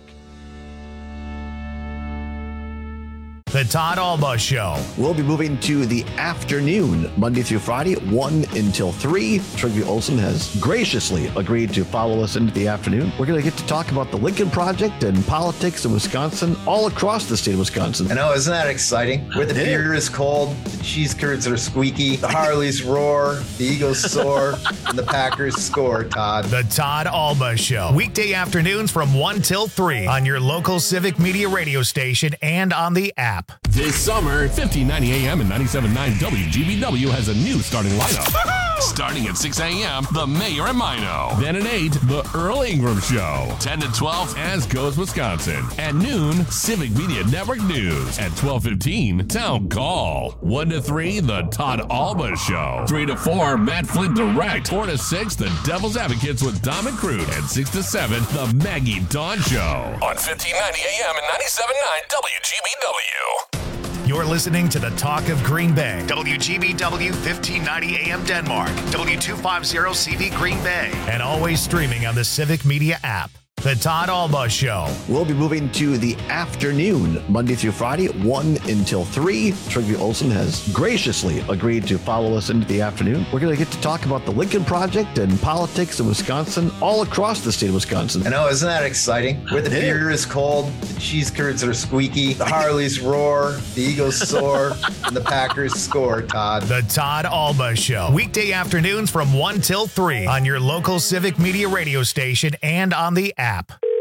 The Todd Albaugh Show. We'll be moving to the afternoon, Monday through Friday, 1 until 3. Trygve Olsen has graciously agreed to follow us into the afternoon. We're going to get to talk about the Lincoln Project and politics in Wisconsin, all across the state of Wisconsin. I know, isn't that exciting? Where the beer is cold, the cheese curds are squeaky, the Harleys roar, the Eagles soar, and the Packers score, Todd. The Todd Albaugh Show. Weekday afternoons from 1 till 3 on your local Civic Media radio station and on the app. This summer, 1590 AM and 97.9 WGBW has a new starting lineup. Starting at 6 a.m., The Mayor and Mino. Then at 8, The Earl Ingram Show. 10 to 12, As Goes Wisconsin. At noon, Civic Media Network News. At 12:15, Town Call. 1 to 3, The Todd Albaugh Show. 3 to 4, Matt Flynn Direct. 4 to 6, The Devil's Advocates with Dom and Crude. And 6 to 7, The Maggie Dawn Show. On 1590 AM and 97.9 WGBW. You're listening to the Talk of Green Bay. WGBW 1590 AM Denmark. W250CV Green Bay. And always streaming on the Civic Media app. The Todd Albaugh Show. We'll be moving to the afternoon, Monday through Friday, 1 until 3. Trygve Olsen has graciously agreed to follow us into the afternoon. We're going to get to talk about the Lincoln Project and politics in Wisconsin, all across the state of Wisconsin. I know, isn't that exciting? Where the beer is cold, the cheese curds are squeaky, the Harleys roar, the Eagles soar, and the Packers score, Todd. The Todd Albaugh Show. Weekday afternoons from 1 till 3 on your local Civic Media radio station and on the app.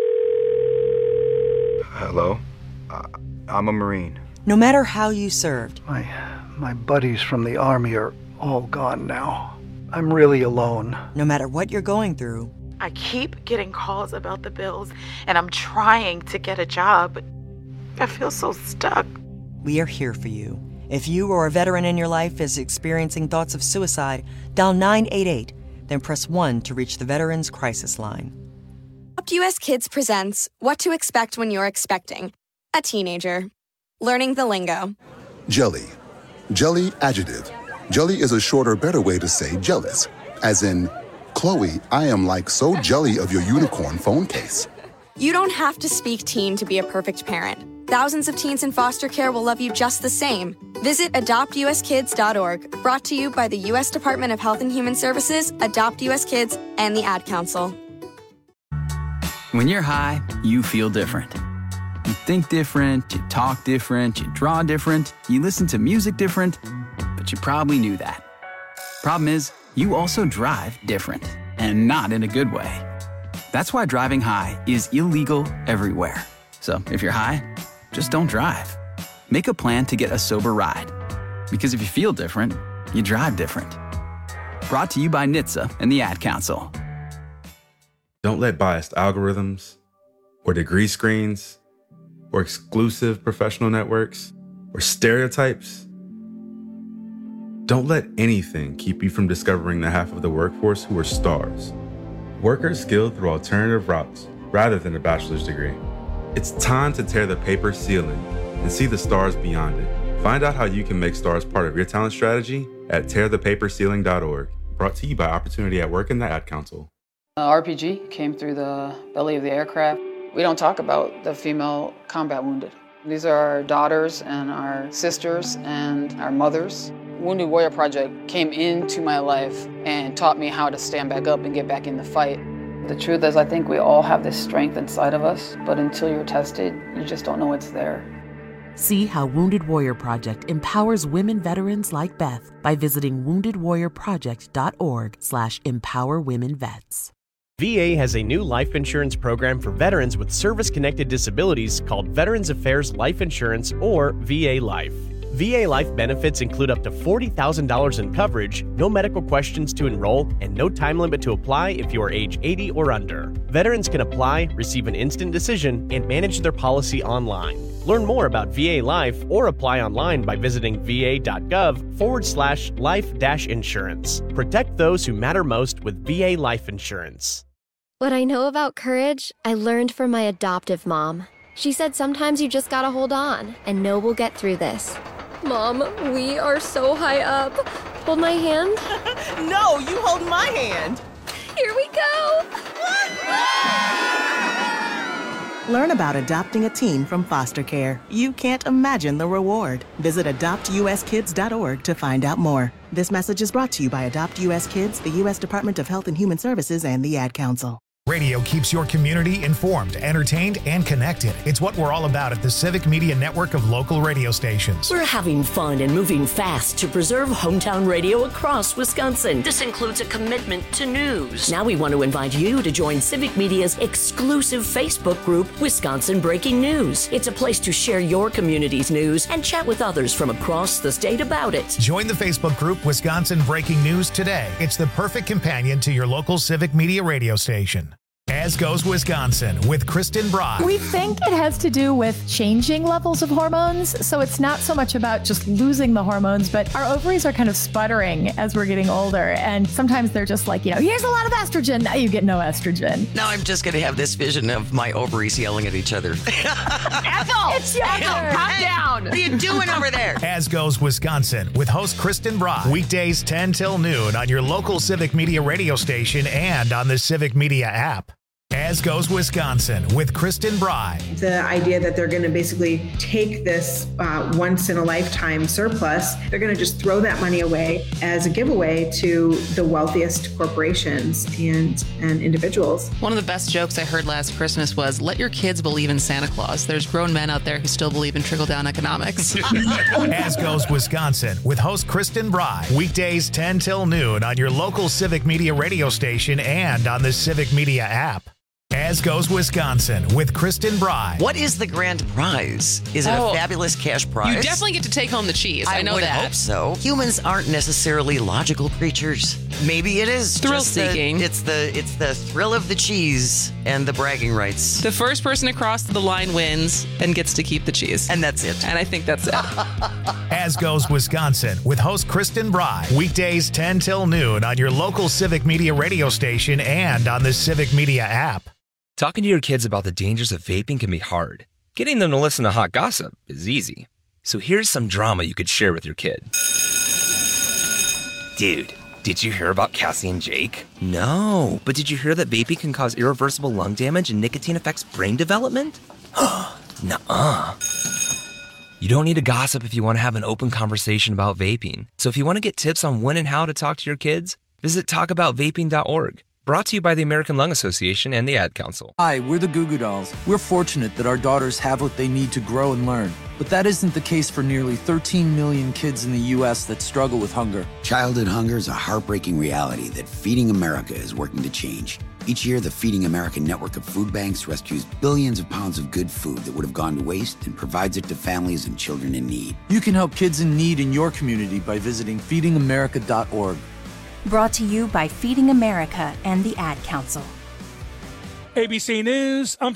Hello? I'm a Marine. No matter how you served. My buddies from the Army are all gone now. I'm really alone. No matter what you're going through. I keep getting calls about the bills, and I'm trying to get a job, but I feel so stuck. We are here for you. If you or a veteran in your life is experiencing thoughts of suicide, dial 988, then press 1 to reach the Veterans Crisis Line. US Kids presents What to Expect When You're Expecting a Teenager. Learning the lingo. Jelly. Jelly adjective. Jelly is a shorter, better way to say jealous. As in, Chloe, I am like so jelly of your unicorn phone case. You don't have to speak teen to be a perfect parent. Thousands of teens in foster care will love you just the same. Visit adoptuskids.org, brought to you by the U.S. Department of Health and Human Services, Adopt U.S. Kids, and the Ad Council. When you're high, you feel different. You think different, you talk different, you draw different, you listen to music different, but you probably knew that. Problem is, you also drive different, and not in a good way. That's why driving high is illegal everywhere. So if you're high, just don't drive. Make a plan to get a sober ride. Because if you feel different, you drive different. Brought to you by NHTSA and the Ad Council. Don't let biased algorithms, or degree screens, or exclusive professional networks, or stereotypes. Don't let anything keep you from discovering the half of the workforce who are stars. Workers skilled through alternative routes rather than a bachelor's degree. It's time to tear the paper ceiling and see the stars beyond it. Find out how you can make stars part of your talent strategy at tearthepaperceiling.org. Brought to you by Opportunity at Work and the Ad Council. RPG came through the belly of the aircraft. We don't talk about the female combat wounded. These are our daughters and our sisters and our mothers. Wounded Warrior Project came into my life and taught me how to stand back up and get back in the fight. The truth is, I think we all have this strength inside of us, but until you're tested, you just don't know it's there. See how Wounded Warrior Project empowers women veterans like Beth by visiting woundedwarriorproject.org/empowerwomenvets. VA has a new life insurance program for veterans with service-connected disabilities called Veterans Affairs Life Insurance, or VA Life. VA Life benefits include up to $40,000 in coverage, no medical questions to enroll, and no time limit to apply if you are age 80 or under. Veterans can apply, receive an instant decision, and manage their policy online. Learn more about VA Life or apply online by visiting va.gov/life-insurance. Protect those who matter most with VA Life Insurance. What I know about courage, I learned from my adoptive mom. She said sometimes you just gotta hold on and know we'll get through this. Mom, we are so high up. Hold my hand. No, you hold my hand. Here we go. Learn about adopting a teen from foster care. You can't imagine the reward. Visit adoptuskids.org to find out more. This message is brought to you by Adopt U.S. Kids, the U.S. Department of Health and Human Services, and the Ad Council. Radio keeps your community informed, entertained, and connected. It's what we're all about at the Civic Media Network of local radio stations. We're having fun and moving fast to preserve hometown radio across Wisconsin. This includes a commitment to news. Now we want to invite you to join Civic Media's exclusive Facebook group, Wisconsin Breaking News. It's a place to share your community's news and chat with others from across the state about it. Join the Facebook group Wisconsin Breaking News today. It's the perfect companion to your local Civic Media radio station. As Goes Wisconsin with Kristen Brock. We think it has to do with changing levels of hormones. So it's not so much about just losing the hormones, but our ovaries are kind of sputtering as we're getting older. And sometimes they're just like, here's a lot of estrogen. Now you get no estrogen. Now I'm just going to have this vision of my ovaries yelling at each other. Ethel! It's your turn. Calm down. What are you doing over there? As Goes Wisconsin with host Kristen Brock. Weekdays 10 till noon on your local Civic Media radio station and on the Civic Media app. As Goes Wisconsin with Kristen Bry. The idea that they're going to basically take this once-in-a-lifetime surplus, they're going to just throw that money away as a giveaway to the wealthiest corporations and individuals. One of the best jokes I heard last Christmas was, let your kids believe in Santa Claus. There's grown men out there who still believe in trickle-down economics. As Goes Wisconsin with host Kristen Bry. Weekdays 10 till noon on your local Civic Media radio station and on the Civic Media app. As Goes Wisconsin with Kristen Bry. What is the grand prize? Is it a fabulous cash prize? You definitely get to take home the cheese. I know that. I would hope so. Humans aren't necessarily logical creatures. Maybe it is thrill-seeking. It's the thrill of the cheese and the bragging rights. The first person across the line wins and gets to keep the cheese. And that's it. And I think that's it. As Goes Wisconsin with host Kristen Bry. Weekdays 10 till noon on your local Civic Media radio station and on the Civic Media app. Talking to your kids about the dangers of vaping can be hard. Getting them to listen to hot gossip is easy. So here's some drama you could share with your kid. Dude, did you hear about Cassie and Jake? No, but did you hear that vaping can cause irreversible lung damage and nicotine affects brain development? Nuh-uh. You don't need to gossip if you want to have an open conversation about vaping. So if you want to get tips on when and how to talk to your kids, visit talkaboutvaping.org. Brought to you by the American Lung Association and the Ad Council. Hi, we're the Goo Goo Dolls. We're fortunate that our daughters have what they need to grow and learn. But that isn't the case for nearly 13 million kids in the U.S. that struggle with hunger. Childhood hunger is a heartbreaking reality that Feeding America is working to change. Each year, the Feeding America network of food banks rescues billions of pounds of good food that would have gone to waste and provides it to families and children in need. You can help kids in need in your community by visiting feedingamerica.org. Brought to you by Feeding America and the Ad Council. ABC News, I'm